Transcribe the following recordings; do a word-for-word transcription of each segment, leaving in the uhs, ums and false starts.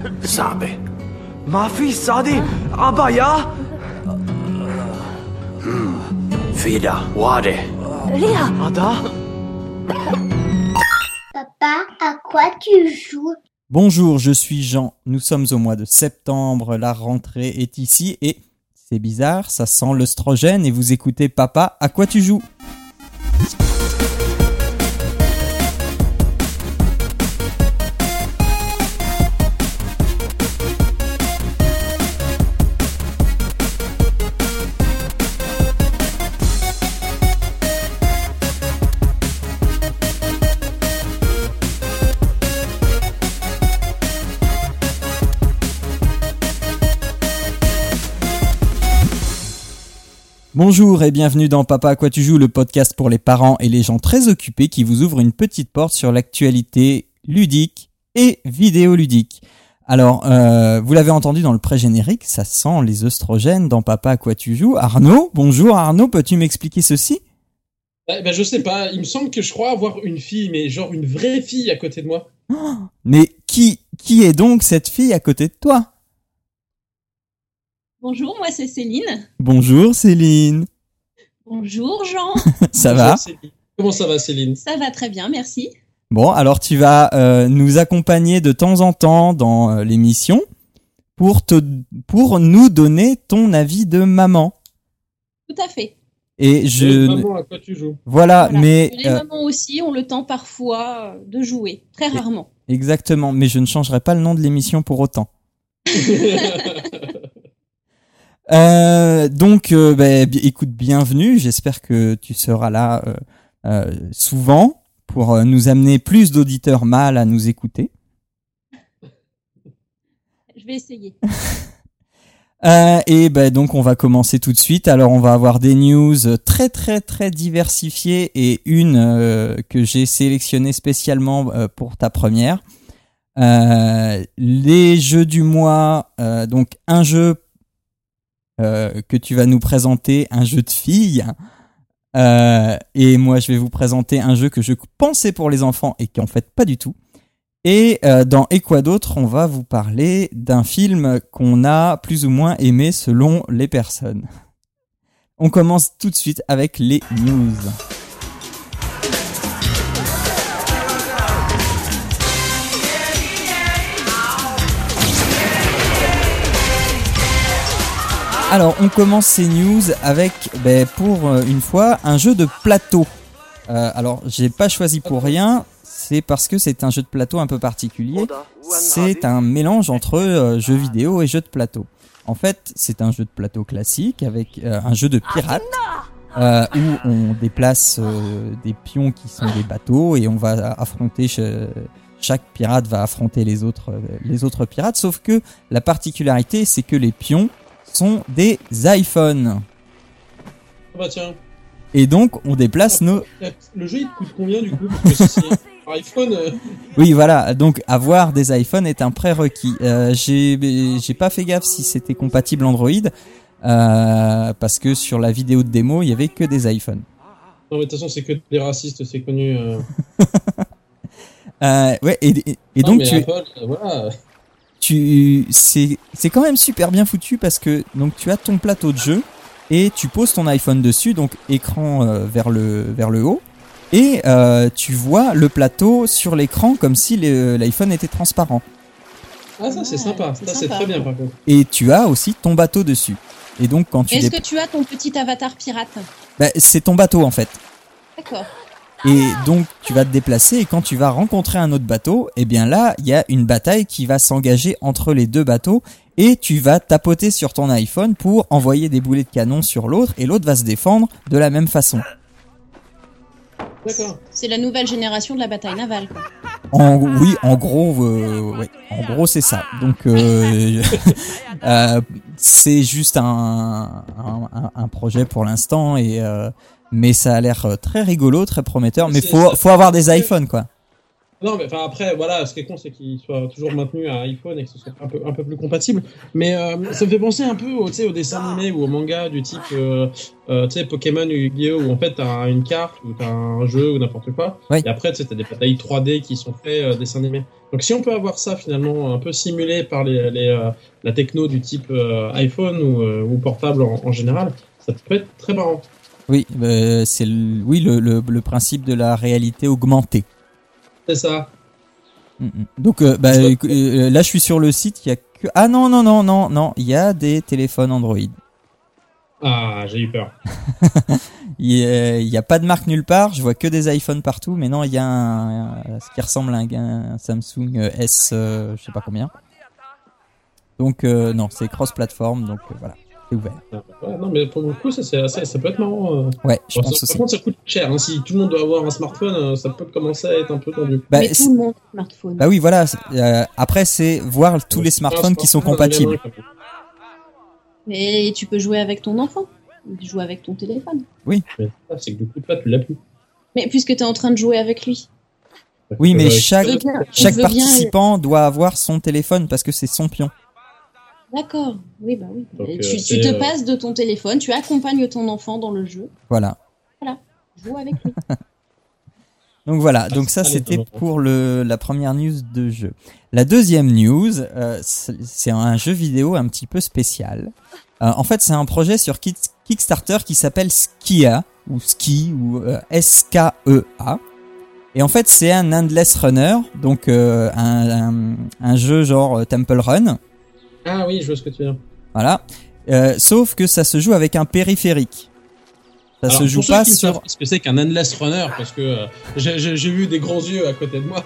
صعبة. ما في سادي عباية. فيدا واضح. Léa. هذا. Papa, à quoi tu joues? Bonjour, je suis Jean. Nous sommes au mois de septembre, la rentrée est ici et c'est bizarre, ça sent l'œstrogène et vous écoutez Papa, à quoi tu joues ? Bonjour et bienvenue dans Papa à quoi tu joues, le podcast pour les parents et les gens très occupés qui vous ouvre une petite porte sur l'actualité ludique et vidéoludique. Alors, euh, vous l'avez entendu dans le pré-générique, ça sent les œstrogènes dans Papa à quoi tu joues. Arnaud, bonjour Arnaud, peux-tu m'expliquer ceci ? Eh ben, je sais pas, il me semble que je crois avoir une fille, mais genre une vraie fille à côté de moi. Oh, mais qui, qui est donc cette fille à côté de toi ? Bonjour, moi c'est Céline. Bonjour Céline. Bonjour Jean. Ça Bonjour, va ? Céline. Comment ça va Céline ? Ça va très bien, merci. Bon, alors tu vas euh, nous accompagner de temps en temps dans euh, l'émission pour te pour nous donner ton avis de maman. Tout à fait. Et je Maman, à quoi tu joues ? voilà, Voilà. mais Les euh, mamans aussi ont le temps parfois euh, de jouer, très rarement. exactement, mais je ne changerai pas le nom de l'émission pour autant. Euh, donc, euh, bah, bi- écoute, bienvenue. J'espère que tu seras là euh, euh, souvent pour euh, nous amener plus d'auditeurs mâles à nous écouter. Je vais essayer. Euh, et ben donc on va commencer tout de suite. Alors on va avoir des news très très très diversifiées et une euh, que j'ai sélectionnée spécialement euh, pour ta première. Euh, les jeux du mois, euh, donc un jeu euh, que tu vas nous présenter, un jeu de filles. Euh, et moi je vais vous présenter un jeu que je pensais pour les enfants et qui en fait pas du tout. Et euh, dans Et quoi d'autre, on va vous parler d'un film qu'on a plus ou moins aimé selon les personnes. On commence tout de suite avec les news. Alors, on commence ces news avec, ben, pour euh, une fois, un jeu de plateau. Euh, alors, j'ai pas choisi pour rien. C'est parce que c'est un jeu de plateau un peu particulier. C'est un mélange entre euh, jeux vidéo et jeux de plateau. En fait, c'est un jeu de plateau classique avec euh, un jeu de pirate euh, où on déplace euh, des pions qui sont des bateaux et on va affronter ch- chaque pirate va affronter les autres euh, les autres pirates. Sauf que la particularité, c'est que les pions sont des iPhones. Ah bah tiens. Et donc, on déplace nos... Le jeu il te coûte combien du coup ? Parce que si c'est un iPhone. Euh... Oui, voilà. Donc, avoir des iPhones est un prérequis. Euh, j'ai, j'ai pas fait gaffe si c'était compatible Android, euh, parce que sur la vidéo de démo, il y avait que des iPhones. Non mais de toute façon c'est que des racistes, c'est connu. Euh... euh, ouais. Et, et, et non, donc mais tu, Apple, euh, voilà. tu, c'est, c'est quand même super bien foutu parce que donc tu as ton plateau de jeu et tu poses ton iPhone dessus, donc écran euh, vers le vers le haut. Et euh, tu vois le plateau sur l'écran comme si le, l'iPhone était transparent. Ah ça c'est sympa, c'est ça c'est sympa. très bien par contre. Et tu as aussi ton bateau dessus. Et donc quand tu Est-ce dé- que tu as ton petit avatar pirate ? bah, c'est ton bateau en fait. D'accord. Et donc tu vas te déplacer et quand tu vas rencontrer un autre bateau, eh bien là il y a une bataille qui va s'engager entre les deux bateaux et tu vas tapoter sur ton iPhone pour envoyer des boulets de canon sur l'autre et l'autre va se défendre de la même façon. D'accord. C'est la nouvelle génération de la bataille navale, quoi. En, oui, en gros, euh, ouais, en gros c'est ça. Donc euh, euh, c'est juste un, un, un projet pour l'instant et euh, mais ça a l'air très rigolo, très prometteur. Mais C'est- faut ça- faut avoir des iPhones quoi. Non, mais enfin après, voilà, ce qui est con, c'est qu'il soit toujours maintenu à iPhone et que ce soit un peu, un peu plus compatible. Mais euh, ça me fait penser un peu au, tu sais, au dessin animé ou au manga du type, euh, euh, tu sais, Pokémon ou Yu-Gi-Oh! Où en fait t'as une carte ou t'as un jeu ou n'importe quoi. Oui. Et après, tu sais, t'as des batailles trois D qui sont faits euh, dessin animé. Donc si on peut avoir ça finalement un peu simulé par les, les, euh, la techno du type euh, iPhone ou, euh, ou portable en, en général, ça peut être très marrant. Oui, euh, c'est le, oui le, le, le principe de la réalité augmentée. C'est ça. Donc euh, bah, euh, là je suis sur le site, il y a que ah non non non non non, il y a des téléphones Android. Ah, j'ai eu peur. Il y, a, il y a pas de marque nulle part, je vois que des iPhones partout, mais non, il y a un, un, ce qui ressemble à un, un Samsung S euh, je sais pas combien. Donc euh, non, c'est cross-platform, donc euh, voilà, c'est ouvert. Ouais, non, mais pour le coup, ça, c'est assez, ça peut être marrant. Euh... Ouais, je bon, pense ça, aussi. Par contre, ça coûte cher. Hein. Si tout le monde doit avoir un smartphone, ça peut commencer à être un peu tendu. Bah, mais tout le monde a un smartphone. Bah oui, voilà. Euh, après, c'est voir tous les smartphones qui sont compatibles. Mais tu peux jouer avec ton enfant. Jouer avec ton téléphone. Oui. Mais c'est que du coup, toi, tu l'as plus. Mais puisque tu es en train de jouer avec lui. Oui, mais euh, chaque, bien, chaque bien, participant doit avoir son téléphone parce que c'est son pion. D'accord. Oui, bah oui. Donc, tu, euh, tu te euh... passes de ton téléphone, tu accompagnes ton enfant dans le jeu. Voilà. Voilà. Joue avec lui. Donc voilà, donc ça c'était pour le, la première news de jeu. La deuxième news, euh, c'est un jeu vidéo un petit peu spécial. Euh, en fait, c'est un projet sur Kickstarter qui s'appelle Skia, ou Ski, ou euh, S K E A. Et en fait, c'est un Endless Runner, donc euh, un, un, un jeu genre euh, Temple Run. Ah oui, je vois ce que tu veux dire. Voilà. Euh, sauf que ça se joue avec un périphérique. Ça Alors, se joue pas sur. Savent ce que c'est qu'un endless runner, parce que euh, j'ai, j'ai, j'ai vu des grands yeux à côté de moi.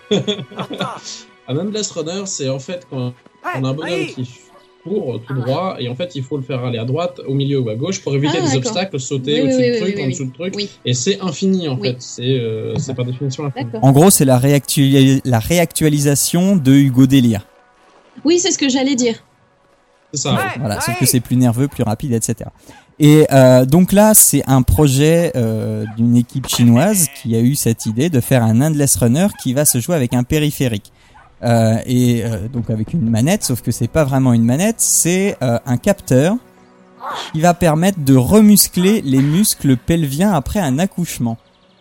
Un endless runner, c'est en fait quand on a un bonhomme qui court tout droit et en fait il faut le faire aller à droite, au milieu ou à gauche pour éviter ah, des d'accord. obstacles, sauter oui, au-dessus oui, du oui, truc, oui, en oui, dessous du truc. oui. Et c'est infini en Oui. fait. C'est, euh, c'est par définition infini. D'accord. En gros, c'est la, réactualis- la réactualisation de Hugo Délire. Oui, c'est ce que j'allais dire. C'est ça. Ouais. Voilà, sauf que c'est plus nerveux, plus rapide, et cetera. Et euh, donc là, c'est un projet euh, d'une équipe chinoise qui a eu cette idée de faire un endless runner qui va se jouer avec un périphérique. Euh, et euh, donc avec une manette, sauf que c'est pas vraiment une manette, c'est euh, un capteur qui va permettre de remuscler les muscles pelviens après un accouchement.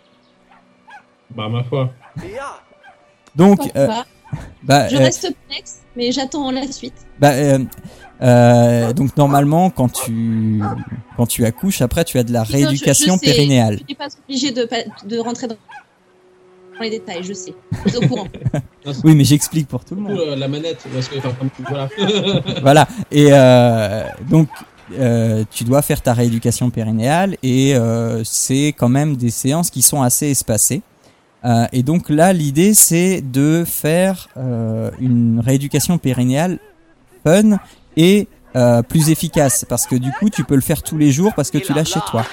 Bah ma foi. Donc, Pourquoi euh, pas bah, Je euh, reste perplexe, mais j'attends la suite. bah, euh, euh, donc normalement, quand tu quand tu accouches, après tu as de la rééducation je, je sais, périnéale. Tu n'es pas obligé de, de rentrer dans les détails, je sais. Je suis au courant. Oui, mais j'explique pour tout le monde. Euh, la manette, parce que, enfin, comme, voilà. Voilà. Et euh, donc, euh, tu dois faire ta rééducation périnéale et euh, c'est quand même des séances qui sont assez espacées. Euh, et donc là, l'idée, c'est de faire euh, une rééducation périnéale fun et euh, plus efficace. Parce que du coup, tu peux le faire tous les jours parce que tu l'as chez toi.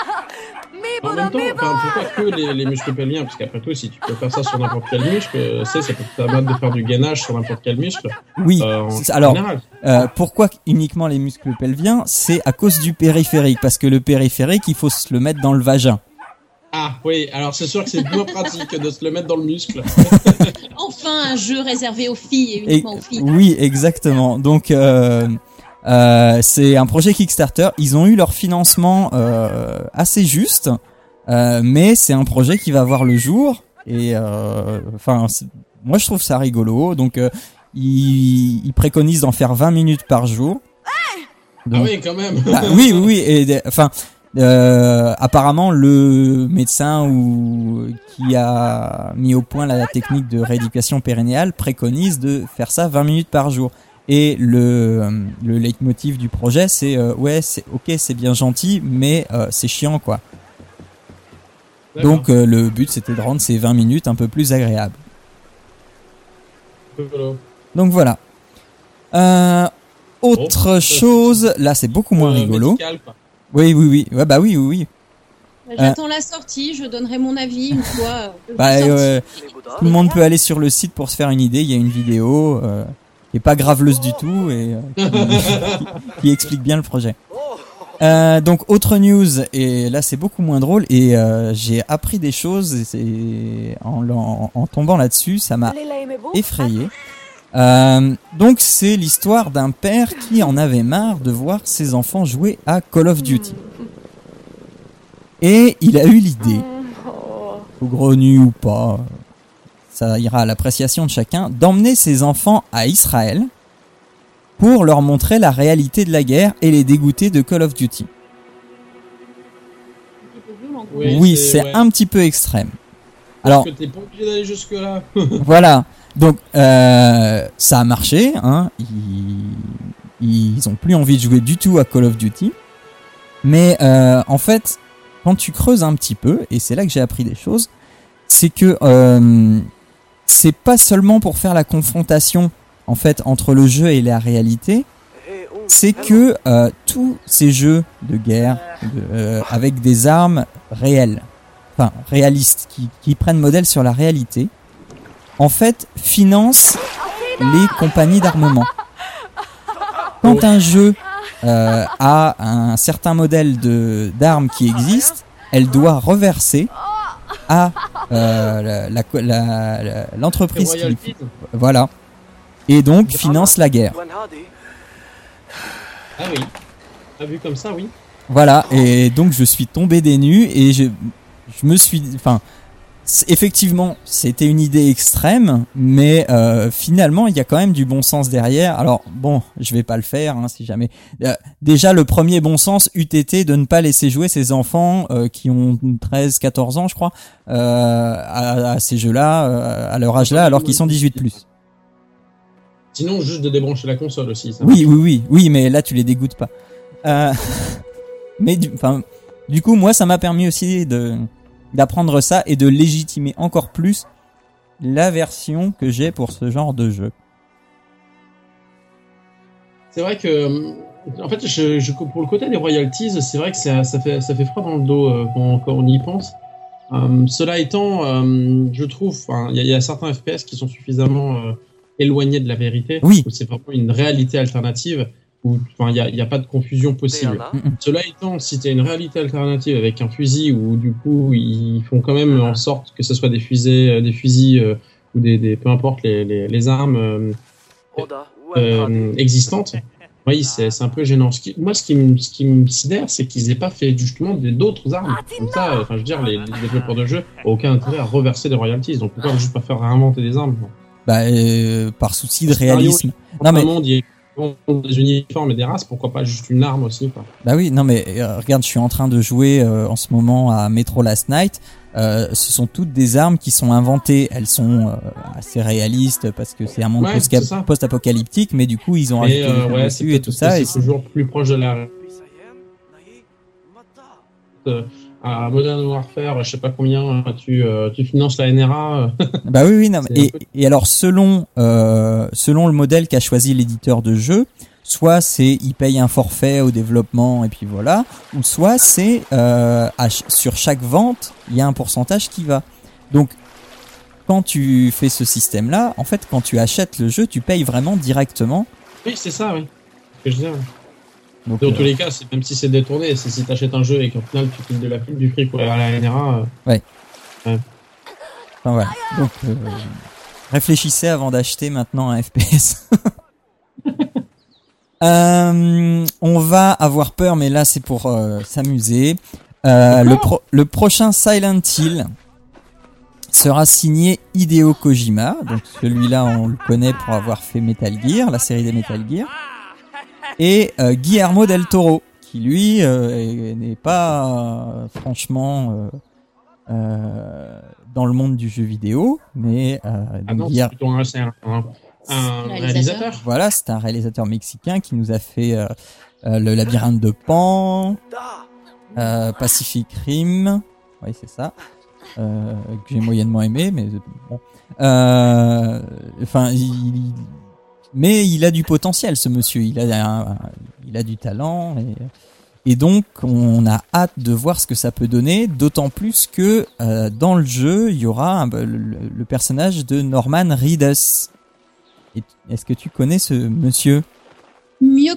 En même temps, enfin, pourquoi que les, les muscles pelviens? Parce qu'après tout, si tu peux faire ça sur n'importe quel muscle, c'est, ça peut te permettre de faire du gainage sur n'importe quel muscle. Oui. Euh, en Alors, général. euh, pourquoi uniquement les muscles pelviens? C'est à cause du périphérique. Parce que le périphérique, il faut se le mettre dans le vagin. Ah oui, alors c'est sûr que c'est moins pratique de se le mettre dans le muscle. Enfin, un jeu réservé aux filles et Et, uniquement aux filles. oui, exactement. Donc, euh, euh, c'est un projet Kickstarter. Ils ont eu leur financement euh, assez juste, euh, mais c'est un projet qui va voir le jour. Et enfin, euh, moi je trouve ça rigolo. Donc, euh, ils, ils préconisent d'en faire vingt minutes par jour. Donc, ah oui, quand même. bah, oui, oui, oui. Et enfin. Euh, apparemment, le médecin ou qui a mis au point la technique de rééducation périnéale préconise de faire ça vingt minutes par jour. Et le le leitmotiv du projet, c'est euh, ouais, c'est ok, c'est bien gentil, mais euh, c'est chiant quoi. D'accord. Donc euh, le but, c'était de rendre ces vingt minutes un peu plus agréables. Rigolo. Donc voilà. Euh, autre Oh, chose, là, c'est beaucoup moins Euh, rigolo. médical, quoi. Oui, oui, oui. Ouais, bah oui, oui, oui. Bah, J'attends la sortie, je donnerai mon avis une fois. euh, Bah, sortie. euh, tout le monde peut aller sur le site pour se faire une idée. Il y a une vidéo euh, qui est pas graveleuse du tout et euh, qui, qui- qui explique bien le projet. Euh, donc autre news, et là c'est beaucoup moins drôle, et euh, j'ai appris des choses, et c'est, en, en, en tombant là-dessus, ça m'a effrayé. Euh, donc c'est l'histoire d'un père qui en avait marre de voir ses enfants jouer à Call of Duty. Et il a eu l'idée, saugrenu ou pas, ça ira à l'appréciation de chacun, d'emmener ses enfants à Israël pour leur montrer la réalité de la guerre et les dégoûter de Call of Duty. Oui, Oui, c'est- c'est ouais. un petit peu extrême. Alors, Alors, que t'es pas obligé d'aller jusque là. voilà. Donc, euh, ça a marché. Hein. Ils, ils ont plus envie de jouer du tout à Call of Duty. Mais euh, en fait, quand tu creuses un petit peu, et c'est là que j'ai appris des choses, c'est que euh, c'est pas seulement pour faire la confrontation en fait entre le jeu et la réalité. C'est que euh, tous ces jeux de guerre de, euh, avec des armes réelles, enfin réalistes, qui, qui prennent modèle sur la réalité, en fait, financent les compagnies d'armement. Quand un jeu euh, a un certain modèle de d'armes qui existe, elle doit reverser à euh, la, la, la, la- l'entreprise Les qui royalties. voilà, et donc finance la guerre. Ah oui. Ah, vu comme ça, oui. Voilà, et donc je suis tombé des nues et je, je me suis, enfin, c- effectivement, c'était une idée extrême, mais euh, finalement, il y a quand même du bon sens derrière. Alors bon, je vais pas le faire, hein, si jamais. Euh, déjà, le premier bon sens eût été de ne pas laisser jouer ces enfants euh, qui ont treize, quatorze ans, je crois, euh, à, à ces jeux-là, euh, à leur âge-là, alors qu'ils sont dix-huit plus. Sinon, juste de débrancher la console aussi. Ça Oui, oui, oui, oui, mais là tu les dégoûtes pas. Euh, mais du, enfin, du coup, moi, ça m'a permis aussi de d'apprendre ça et de légitimer encore plus la version que j'ai pour ce genre de jeu. C'est vrai que, euh, en fait, je, je, pour le côté des royalties, c'est vrai que ça, ça fait ça fait froid dans le dos euh, quand, quand on y pense. Euh, cela étant, euh, je trouve, il y, a- y a certains F P S qui sont suffisamment euh, éloignés de la vérité. Oui. Où c'est vraiment une réalité alternative où il n'y a, y a pas de confusion possible. Mm-mm. Cela étant, si tu as une réalité alternative avec un fusil où du coup ils font quand même en sorte que ce soit des fusées, euh, des fusils euh, ou des, des peu importe les, les, les armes euh, euh, existantes, oui, c'est c'est un peu gênant. Ce qui, moi, ce qui me ce qui me sidère, c'est qu'ils aient pas fait justement des- d'autres armes. Comme ça, euh, enfin, je veux dire, les, les développeurs de jeux ont aucun intérêt à reverser des royalties. Donc pourquoi juste pas faire réinventer des armes? Bah, euh, par souci de Scénario, réalisme. Dans Non un mais, monde, il y a des uniformes et des races, pourquoi pas juste une arme aussi, quoi. bah oui, non mais euh, regarde, je suis en train de jouer euh, en ce moment à Metro Last Night. Euh, ce sont toutes des armes qui sont inventées. Elles sont euh, assez réalistes parce que c'est un monde Ouais, post- c'est ça. post-apocalyptique, mais du coup ils ont Et rajouté euh, des trucs ouais, c'est dessus et peut-être tout parce que ça. Et c'est c'est- toujours plus proche de la euh, à Modern Warfare, je sais pas combien, tu, euh, tu finances la N R A. euh, Bah oui, oui, non, mais- C'est un et, peu- et alors selon euh, selon le modèle qu'a choisi l'éditeur de jeu, soit c'est il paye un forfait au développement et puis voilà, ou soit c'est euh, à ch- sur chaque vente il y a un pourcentage qui va. Donc quand tu fais ce système-là, en fait, quand tu achètes le jeu, tu payes vraiment directement. Oui, c'est ça, oui. C'est ce que je disais, ouais. Donc, Dans euh, tous les cas, c'est, même si c'est détourné, c'est si t'achètes un jeu et qu'au final tu files de la pile du fric à la N R A. euh, enfin, voilà. Donc euh, réfléchissez avant d'acheter maintenant un F P S. Euh, on va avoir peur, mais là c'est pour euh, s'amuser. Euh, le, pro- le prochain Silent Hill sera signé Hideo Kojima. Donc celui-là, on le connaît pour avoir fait Metal Gear, la série des Metal Gear. Et euh, Guillermo del Toro, qui lui euh, est- n'est pas euh, franchement euh, euh, dans le monde du jeu vidéo, mais euh, Ah donc non, Guillermo- c'est plutôt un, c'est un, un, un Réalisateur. réalisateur. voilà, c'est un réalisateur mexicain qui nous a fait euh, euh, le labyrinthe de Pan, euh, Pacific Rim, oui c'est ça, euh, que j'ai moyennement aimé, mais bon. Euh, Enfin, il, il- mais il a du potentiel, ce monsieur. Il a, un- il a du talent et, et donc on a hâte de voir ce que ça peut donner. D'autant plus que euh, dans le jeu, il y aura un- le, le personnage de Norman Reedus. Et- Est-ce que tu connais ce monsieur? Mieux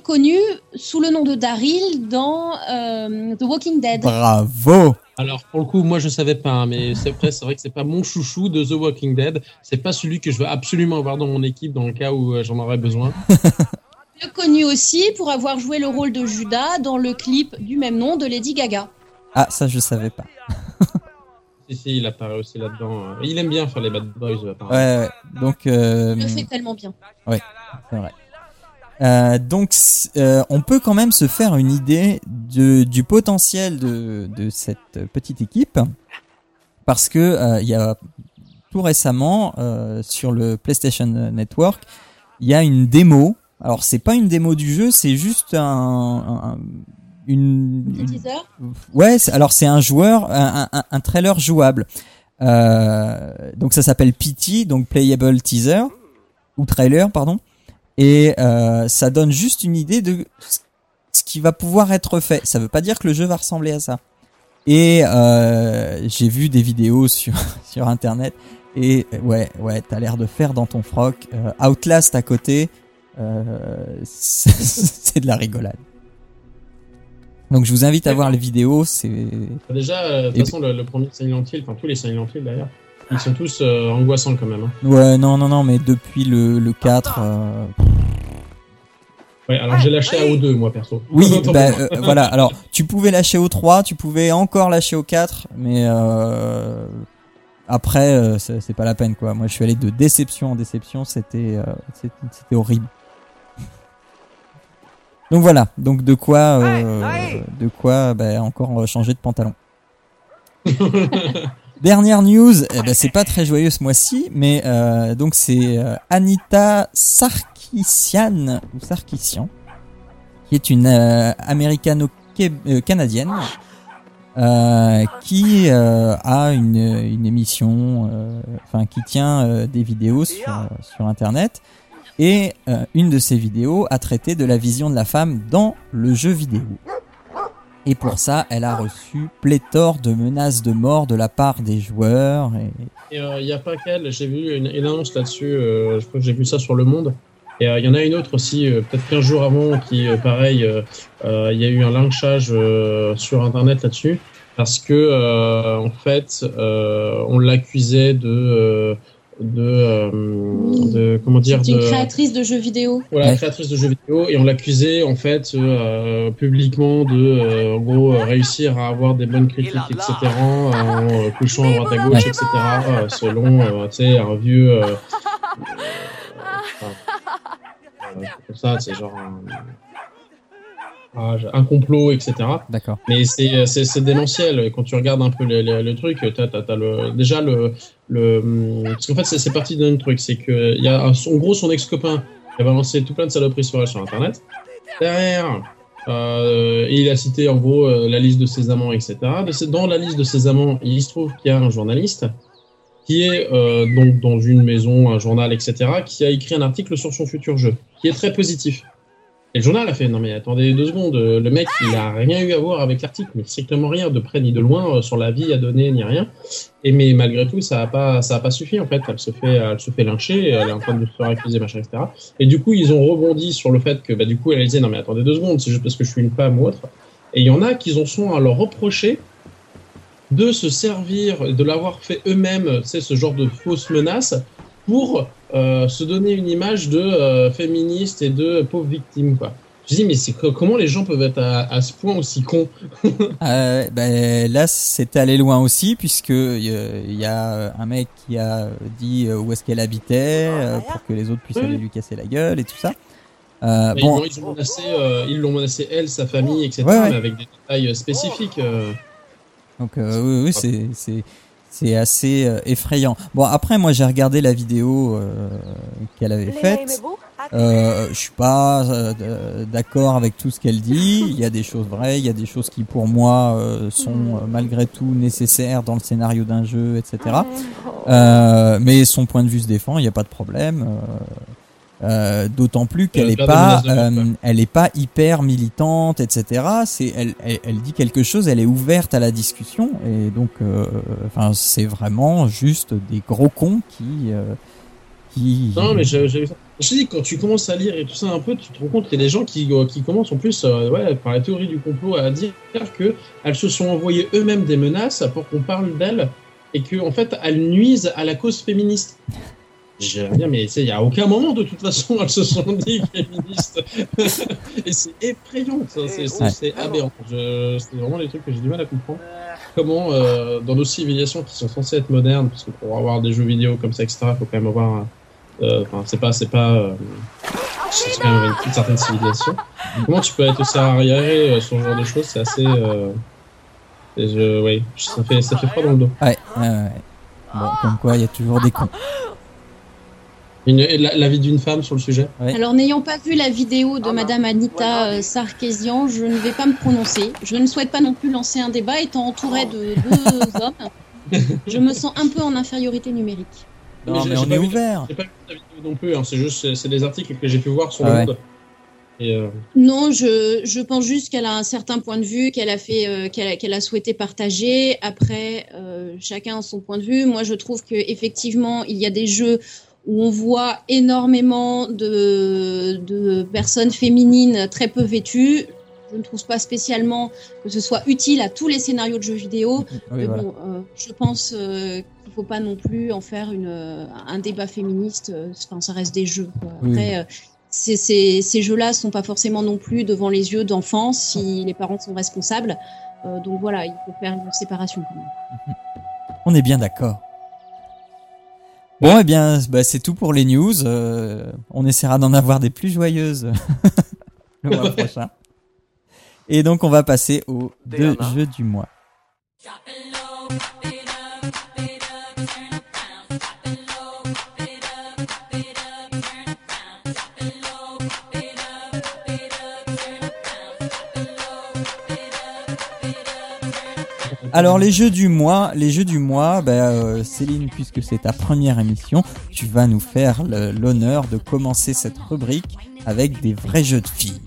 connu sous le nom de Daryl dans euh, The Walking Dead. Bravo. Alors pour le coup, moi je savais pas, hein, mais c'est vrai, c'est vrai que c'est pas mon chouchou de The Walking Dead. C'est pas celui que je veux absolument avoir dans mon équipe dans le cas où euh, j'en aurais besoin. Mieux connu aussi pour avoir joué le rôle de Judas dans le clip du même nom de Lady Gaga. Ah, ça je savais pas. Si, si, il apparaît aussi là-dedans. Il aime bien faire les bad boys. Apparemment. Ouais, ouais. Donc. Euh... Il le fait tellement bien. Ouais, c'est vrai. Euh, donc, euh, on peut quand même se faire une idée de, du potentiel de, de cette petite équipe, parce que euh, il y a tout récemment euh, sur le PlayStation Network, il y a une démo. Alors, c'est pas une démo du jeu, c'est juste un, un une, Un teaser. Ouais, c'est, alors c'est un joueur, un, un, un trailer jouable. Euh, donc ça s'appelle P T, donc Playable Teaser ou trailer, pardon. Et euh, ça donne juste une idée de ce qui va pouvoir être fait. Ça veut pas dire que le jeu va ressembler à ça. Et euh, j'ai vu des vidéos sur sur internet et ouais, ouais, t'as l'air de faire dans ton froc. Euh, Outlast à côté, euh, c'est, c'est de la rigolade. Donc je vous invite à voir les vidéos. C'est déjà de toute façon le, le premier Silent Hill, enfin tous les Silent Hill d'ailleurs, ils sont tous euh, angoissants quand même. Hein. Ouais, non, non, non, mais depuis le le quatre. Euh... Ouais, alors j'ai lâché à O deux moi perso. Oui, bah euh, voilà. Alors tu pouvais lâcher au trois, tu pouvais encore lâcher au quatre, mais euh, après euh, c'est, c'est pas la peine quoi. Moi je suis allé de déception en déception, c'était euh, c'était, c'était horrible. Donc voilà, donc de quoi, euh, de quoi, bah, encore changer de pantalon. Dernière news, eh ben, c'est pas très joyeux ce mois-ci, mais euh, donc c'est euh, Anita Sarkeesian ou Sarkeesian, qui est une euh, américano-canadienne euh, qui euh, a une, une émission, euh, enfin qui tient euh, des vidéos sur sur internet. Et euh, une de ces vidéos a traité de la vision de la femme dans le jeu vidéo. Et pour ça, elle a reçu pléthore de menaces de mort de la part des joueurs. Et il n'y euh, a pas qu'elle, j'ai vu une, une annonce là-dessus, euh, je crois que j'ai vu ça sur Le Monde. Et il euh, y en a une autre aussi, euh, peut-être quinze jours avant, qui, euh, pareil, il euh, euh, y a eu un lynchage euh, sur Internet là-dessus. Parce que, euh, en fait, euh, on l'accusait de... Euh, de, euh, de comment dire c'est une de, créatrice de jeux vidéo voilà ouais. créatrice de jeux vidéo et on l'accusait en fait euh, publiquement de euh, en gros euh, réussir à avoir des bonnes critiques etc en euh, couchant à droite à gauche etc euh, selon euh, tu sais un vieux euh, euh, euh, comme ça c'est genre un, un complot, et cetera. D'accord. Mais c'est, c'est, c'est démentiel. Quand tu regardes un peu le, le, le truc, t'as, t'as, t'as le, déjà le, le, parce qu'en fait, c'est, c'est parti d'un truc. C'est que, il y a, en gros, son ex-copain qui a balancé tout plein de saloperies sur elle sur Internet. Derrière, euh, il a cité, en gros, la liste de ses amants, et cetera. Dans la liste de ses amants, il se trouve qu'il y a un journaliste qui est, euh, donc, dans une maison, un journal, et cetera, qui a écrit un article sur son futur jeu, qui est très positif. Et le journal a fait, non mais attendez deux secondes, le mec il a rien eu à voir avec l'article, mais strictement rien, de près ni de loin, euh, sur la vie à donner ni rien. Et mais malgré tout, ça a pas, ça a pas suffi en fait. Elle se fait, elle se fait lyncher, elle est en train de se faire accuser, machin, et cetera. Et du coup, ils ont rebondi sur le fait que, bah du coup, elle disait, non mais attendez deux secondes, c'est juste parce que je suis une femme ou autre. Et il y en a qui en sont à leur reprocher de se servir, de l'avoir fait eux-mêmes, tu sais, ce genre de fausses menaces pour euh, se donner une image de euh, féministe et de pauvre victime, quoi. Je dis, mais c'est comment les gens peuvent être à, à ce point aussi cons? euh, ben, là, c'était allé loin aussi, puisque il y, y a un mec qui a dit où est-ce qu'elle habitait euh, pour que les autres puissent oui. aller lui casser la gueule et tout ça. Euh, mais bon, ils, ils, l'ont menacé, euh, ils l'ont menacé elle, sa famille, et cetera. Ouais, ouais. Mais avec des détails spécifiques. Euh... Donc euh, oui, oui, c'est c'est c'est assez euh, effrayant. Bon, après, moi, j'ai regardé la vidéo euh, qu'elle avait faite. Euh, je suis pas euh, d'accord avec tout ce qu'elle dit. Il y a des choses vraies, il y a des choses qui, pour moi, euh, sont euh, malgré tout nécessaires dans le scénario d'un jeu, et cetera. Euh, mais son point de vue se défend, il n'y a pas de problème. Euh, Euh, d'autant plus qu'elle est pas, euh, elle est pas hyper militante, et cetera. C'est, elle, elle, elle dit quelque chose, elle est ouverte à la discussion, et donc, enfin, euh, c'est vraiment juste des gros cons qui, euh, qui. Non, mais j'ai, j'ai vu ça. Je te dis, quand tu commences à lire et tout ça un peu, tu te rends compte qu'il y a des gens qui, qui commencent en plus, euh, ouais, par la théorie du complot, à dire qu'elles se sont envoyées eux-mêmes des menaces pour qu'on parle d'elles et qu'en en fait, elles nuisent à la cause féministe. Je veux dire, mais il n'y a aucun moment, de toute façon, elles se sont dit féministes. Et c'est effrayant, ça, c'est, c'est, c'est aberrant. Je, c'est vraiment des trucs que j'ai du mal à comprendre. Comment, euh, dans nos civilisations qui sont censées être modernes, parce que pour avoir des jeux vidéo comme ça, et cetera, il faut quand même avoir... Enfin, euh, c'est pas... C'est pas euh, c'est quand même une, une certaine civilisation. Comment tu peux être aussi arriéré euh, sur ce genre de choses, c'est assez... Euh, et je, ouais, ça fait, ça fait froid dans le dos. Ouais, ouais, ouais. Bon, comme quoi, il y a toujours des cons. Une, la, la vie d'une femme sur le sujet. Ouais. Alors, n'ayant pas vu la vidéo de Madame Anita euh, Sarkeesian, je ne vais pas me prononcer. Je ne souhaite pas non plus lancer un débat, étant entourée de deux hommes. Je me sens un peu en infériorité numérique. Non, mais, mais on est ouvert. J'ai pas vu la vidéo non plus, hein. C'est juste c'est, c'est des articles que j'ai pu voir sur ah, le monde. Ouais. Et euh... Non, je, je pense juste qu'elle a un certain point de vue, qu'elle a fait, euh, qu'elle, a, qu'elle a souhaité partager. Après, euh, chacun a son point de vue. Moi, je trouve que effectivement, il y a des jeux où on voit énormément de, de personnes féminines très peu vêtues. Je ne trouve pas spécialement que ce soit utile à tous les scénarios de jeux vidéo. Oui, mais voilà. Bon, euh, je pense euh, qu'il ne faut pas non plus en faire une, un débat féministe. Enfin, ça reste des jeux, quoi. Après, oui. euh, c'est, c'est, ces jeux-là ne sont pas forcément non plus devant les yeux d'enfants si les parents sont responsables. Euh, donc voilà, il faut faire une séparation quand même. On est bien d'accord. Bon, eh bien, bah, c'est tout pour les news. Euh, on essaiera d'en avoir des plus joyeuses le mois prochain. Et donc, on va passer aux deux jeux du mois. Alors les jeux du mois, les jeux du mois, bah, euh, Céline, puisque c'est ta première émission, tu vas nous faire le, l'honneur de commencer cette rubrique avec des vrais jeux de filles.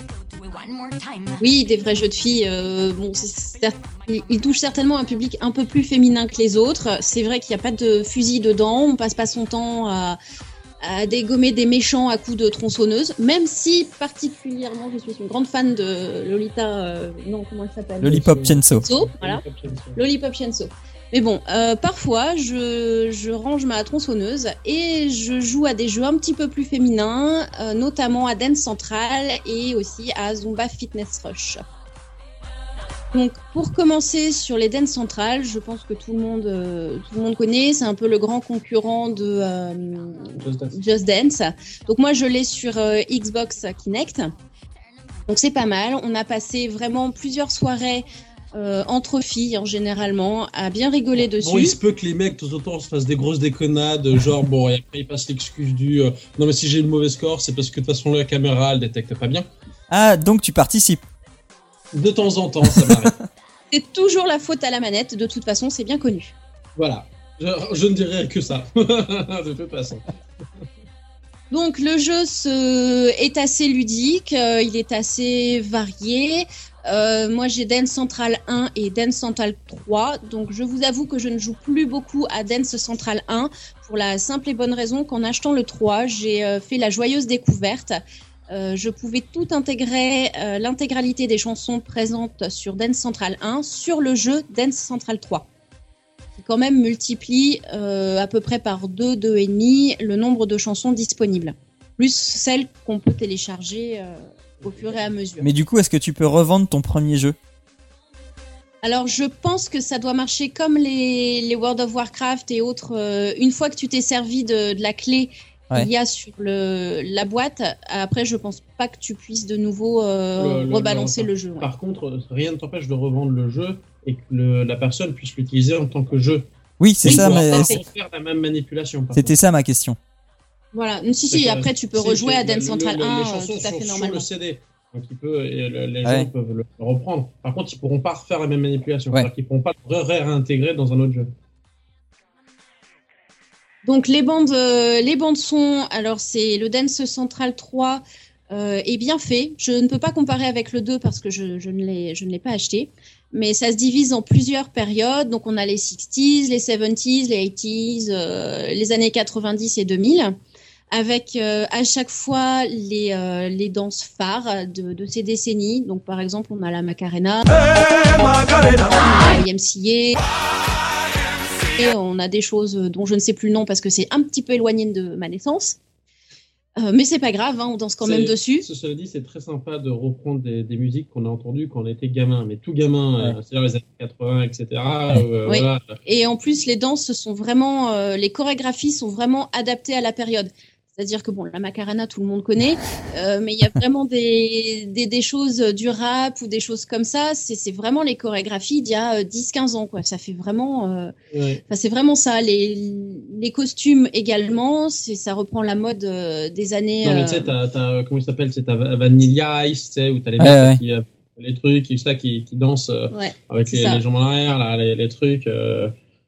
Oui, des vrais jeux de filles. Euh, bon, c'est, c'est, ils touchent certainement un public un peu plus féminin que les autres. C'est vrai qu'il n'y a pas de fusil dedans. On passe pas son temps à, à dégommer des méchants à coups de tronçonneuse. Même si particulièrement, je suis une grande fan de Lolita. Euh, non, comment elle s'appelle Lollipop Chainsaw. Voilà. Lollipop Chainsaw. Mais bon, euh, parfois, je, je range ma tronçonneuse et je joue à des jeux un petit peu plus féminins, euh, notamment à Dance Central et aussi à Zumba Fitness Rush. Donc, pour commencer sur les Dance Central, je pense que tout le monde, euh, tout le monde connaît. C'est un peu le grand concurrent de euh, Just Dance. Just Dance. Donc moi, je l'ai sur euh, Xbox Kinect. Donc c'est pas mal. On a passé vraiment plusieurs soirées Euh, entre filles, hein, généralement, à bien rigoler dessus. Bon, il se peut que les mecs, de temps en temps, se fassent des grosses déconnades, genre, bon, et après, ils passent l'excuse du euh, non, mais si j'ai le mauvais score, c'est parce que de toute façon, la caméra, elle détecte pas bien. Ah, donc tu participes. De temps en temps, ça m'arrive. C'est toujours la faute à la manette, de toute façon, c'est bien connu. Voilà. Je, je ne dirais que ça. De toute façon. Donc, le jeu se... est assez ludique, euh, il est assez varié. Euh, moi, j'ai Dance Central un et Dance Central trois. Donc, je vous avoue que je ne joue plus beaucoup à Dance Central un pour la simple et bonne raison qu'en achetant le trois, j'ai euh, fait la joyeuse découverte. Euh, je pouvais tout intégrer, euh, l'intégralité des chansons présentes sur Dance Central un sur le jeu Dance Central trois. Qui quand même multiplie euh, à peu près par deux, deux et demi le nombre de chansons disponibles. Plus celles qu'on peut télécharger euh, au fur et à mesure. Mais du coup, est-ce que tu peux revendre ton premier jeu ? Alors, je pense que ça doit marcher comme les, les World of Warcraft et autres. Euh, une fois que tu t'es servi de, de la clé ouais. qu'il y a sur le, la boîte, après, je pense pas que tu puisses de nouveau euh, le, rebalancer le, le, le jeu. Ouais. Par contre, rien ne t'empêche de revendre le jeu et que le, la personne puisse l'utiliser en tant que jeu. Oui, c'est oui, ça. Mais pas c'est... faire la même manipulation. C'était ça ma question. Voilà. Si, si, après, tu peux si, rejouer à Dance Central le, le, un les chansons tout à fait normalement. Sur le C D. Donc, il peut, et le, les ouais. gens peuvent le reprendre. Par contre, ils ne pourront pas refaire la même manipulation. Ouais. C'est-à-dire qu'ils ne pourront pas le réintégrer dans un autre jeu. Donc, les bandes, euh, les bandes son, alors c'est le Dance Central trois euh, est bien fait. Je ne peux pas comparer avec le deux parce que je, je, ne l'ai, je ne l'ai pas acheté. Mais ça se divise en plusieurs périodes. Donc, on a les sixties, les seventies, les eighties, euh, les années quatre-vingt-dix et deux mille. avec euh, à chaque fois les, euh, les danses phares de, de ces décennies. Donc par exemple, on a la Macarena, Hey, Macarena. la Y M C A, et on a des choses dont je ne sais plus le nom parce que c'est un petit peu éloigné de ma naissance. Euh, mais c'est pas grave, hein, on danse quand C'est- même dessus. Cela dit, c'est très sympa de reprendre des, des musiques qu'on a entendues quand on était gamin, mais tout gamin, Ouais. euh, c'est-à-dire les années quatre-vingts, et cetera. Euh, Oui. voilà. Et en plus, les danses sont vraiment, euh, les chorégraphies sont vraiment adaptées à la période. C'est-à-dire que bon, la Macarena, tout le monde connaît, euh, mais il y a vraiment des, des, des choses du rap ou des choses comme ça. C'est, c'est vraiment les chorégraphies d'il y a dix quinze ans, quoi. Ça fait vraiment, euh, Ouais. enfin, c'est vraiment ça. Les, les costumes également, c'est, ça reprend la mode euh, des années. Non, mais tu sais, euh, t'as, t'as, comment il s'appelle, c'est ta Vanilla Ice, tu sais, où t'as les Ouais, mecs ouais. qui, euh, les trucs, et ça, qui, qui dansent euh, ouais. avec c'est les, ça. les jambes en arrière, là, les, les trucs, euh,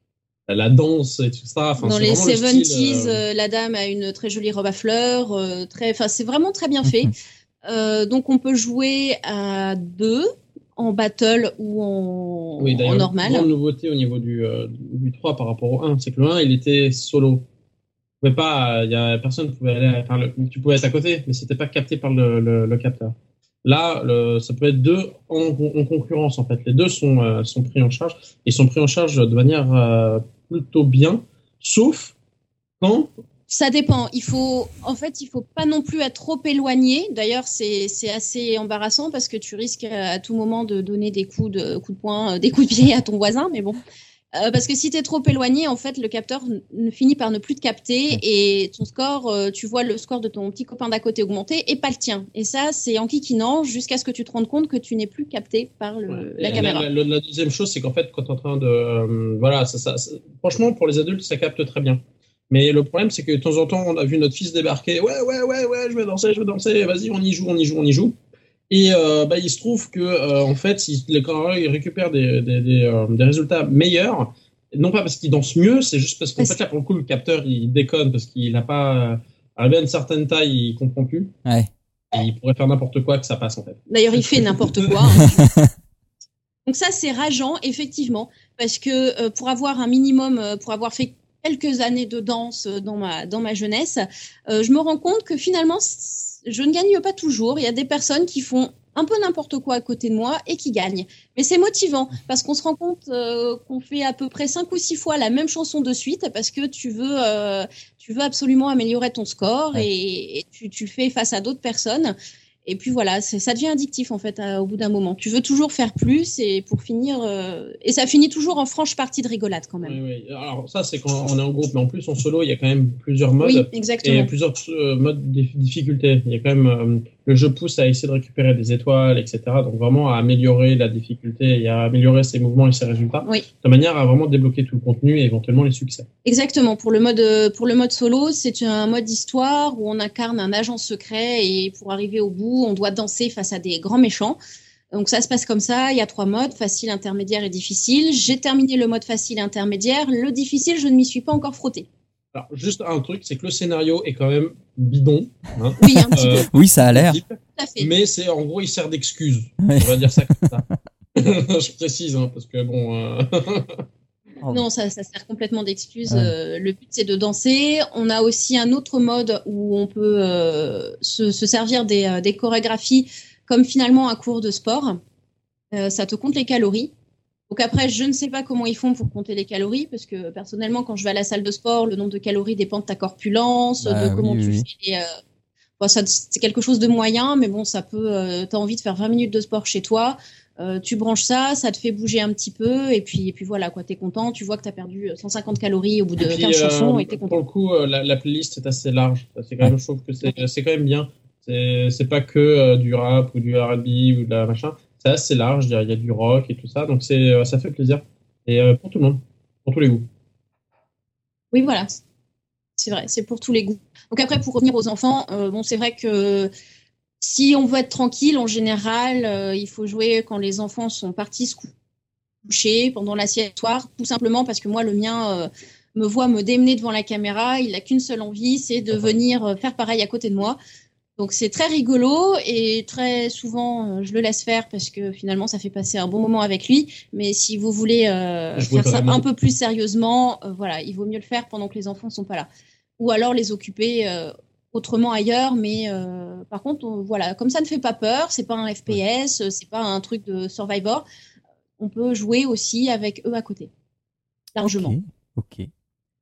la danse et tout ça. Enfin, Dans c'est les vraiment le style, soixante-dix, euh, euh, la dame a une très jolie robe à fleurs, euh, très, enfin, c'est vraiment très bien fait. Euh, donc, on peut jouer à deux, en battle ou en, Oui, en d'ailleurs, normal. grande nouveauté au niveau du, euh, du trois par rapport au un, c'est que le un, il était solo. Tu pouvais pas, il y a personne qui pouvait aller, enfin, le, tu pouvais être à côté, mais c'était pas capté par le, le, le capteur. Là, le, ça peut être deux en, en concurrence, en fait. Les deux sont, euh, sont pris en charge. Ils sont pris en charge de manière euh, plutôt bien, sauf quand. Ça dépend. Il faut, en fait, il faut pas non plus être trop éloigné. D'ailleurs, c'est, c'est assez embarrassant parce que tu risques à tout moment de donner des coups de, coups de poing, euh, des coups de pied à ton voisin. Mais bon. Euh, parce que si tu es trop éloigné, en fait, le capteur ne finit par ne plus te capter et ton score, euh, tu vois le score de ton petit copain d'à côté augmenter et pas le tien. Et ça, c'est enquiquinant jusqu'à ce que tu te rendes compte que tu n'es plus capté par le, Ouais. la Et caméra. La, la, la deuxième chose, c'est qu'en fait, quand tu es en train de, euh, voilà, ça, ça, ça, franchement, pour les adultes, ça capte très bien. Mais le problème, c'est que de temps en temps, on a vu notre fils débarquer. Ouais, ouais, ouais, ouais, je vais danser, je vais danser. Vas-y, on y joue, on y joue, on y joue. Et euh, bah, il se trouve que, euh, en fait, il, les caméras, ils récupèrent des, des, des, euh, des résultats meilleurs. Non pas parce qu'il danse mieux, c'est juste parce qu'en Parce- fait, là, pour le coup, le capteur, il déconne parce qu'il n'a pas, euh, arrivé à une certaine taille, il comprend plus. Ouais. Et il pourrait faire n'importe quoi que ça passe, en fait. D'ailleurs, il fait n'importe quoi. hein. Donc ça, c'est rageant, effectivement, parce que euh, pour avoir un minimum, euh, pour avoir fait quelques années de danse euh, dans ma dans ma jeunesse, euh, je me rends compte que finalement, c- je ne gagne pas toujours. Il y a des personnes qui font un peu n'importe quoi à côté de moi et qui gagnent. Mais c'est motivant parce qu'on se rend compte euh, qu'on fait à peu près cinq ou six fois la même chanson de suite parce que tu veux euh, tu veux absolument améliorer ton score Ouais. et, et tu, tu le fais face à d'autres personnes. Et puis voilà, c'est, ça devient addictif en fait à- au bout d'un moment. Tu veux toujours faire plus et pour finir, euh, et ça finit toujours en franche partie de rigolade quand même. Oui, oui. Alors, ça, c'est quand on est en groupe, mais en plus, en solo, il y a quand même plusieurs modes. Oui, Et exactement. plusieurs euh, modes de difficulté. Il y a quand même euh, le jeu pousse à essayer de récupérer des étoiles, et cetera. Donc vraiment à améliorer la difficulté et à améliorer ses mouvements et ses résultats, Oui, de manière à vraiment débloquer tout le contenu et éventuellement les succès. exactement. Pour le mode euh, pour le mode solo, c'est un mode histoire où on incarne un agent secret et pour arriver au bout, on doit danser face à des grands méchants. Donc ça se passe comme ça, il y a trois modes, facile, intermédiaire et difficile. J'ai terminé le mode facile et intermédiaire. Le difficile, je ne m'y suis pas encore frottée. Alors juste un truc, c'est que le scénario est quand même bidon. Hein, Oui, un petit euh, Oui, ça a l'air. type, peu, tout à fait. mais c'est en gros il sert d'excuse. Ouais. On va dire ça comme ça. Je précise hein, parce que bon. Euh... Non, ça, ça sert complètement d'excuse. Ouais. Euh, le but, c'est de danser. On a aussi un autre mode où on peut euh, se, se servir des, euh, des chorégraphies comme finalement un cours de sport. Euh, ça te compte les calories. Donc après, je ne sais pas comment ils font pour compter les calories, parce que personnellement, quand je vais à la salle de sport, le nombre de calories dépend de ta corpulence, Bah, de comment oui, tu oui. fais les... Euh... Bon, ça, c'est quelque chose de moyen, mais bon, ça peut... Euh, t'as envie de faire vingt minutes de sport chez toi, euh, tu branches ça, ça te fait bouger un petit peu, et puis, et puis voilà, quoi, t'es content, tu vois que t'as perdu cent cinquante calories au bout de Et puis, quinze chansons, euh, et t'es pour content. le coup, euh, la, la playlist est assez large. C'est quand même, je trouve que c'est, c'est quand même bien. C'est, c'est pas que euh, du rap ou du R and B ou de la machin. C'est assez large. Il y a, il y a du rock et tout ça. Donc c'est, euh, ça fait plaisir. Et euh, pour tout le monde, pour tous les goûts. Oui, voilà. C'est vrai, c'est pour tous les goûts. Donc après, pour revenir aux enfants, euh, bon, c'est vrai que si on veut être tranquille, en général, euh, il faut jouer quand les enfants sont partis se coucher pendant la sieste soir, tout simplement parce que moi, le mien euh, me voit me démener devant la caméra. Il n'a qu'une seule envie, c'est de venir euh, faire pareil à côté de moi. Donc c'est très rigolo et très souvent euh, je le laisse faire parce que finalement ça fait passer un bon moment avec lui. Mais si vous voulez euh, Jouer faire ça vraiment. un peu plus sérieusement, euh, voilà, il vaut mieux le faire pendant que les enfants sont pas là. Ou alors les occuper euh, autrement ailleurs, mais euh, par contre, on, voilà, comme ça ne fait pas peur, c'est pas un F P S, ouais. c'est pas un truc de Survivor, on peut jouer aussi avec eux à côté, largement. Ok. okay.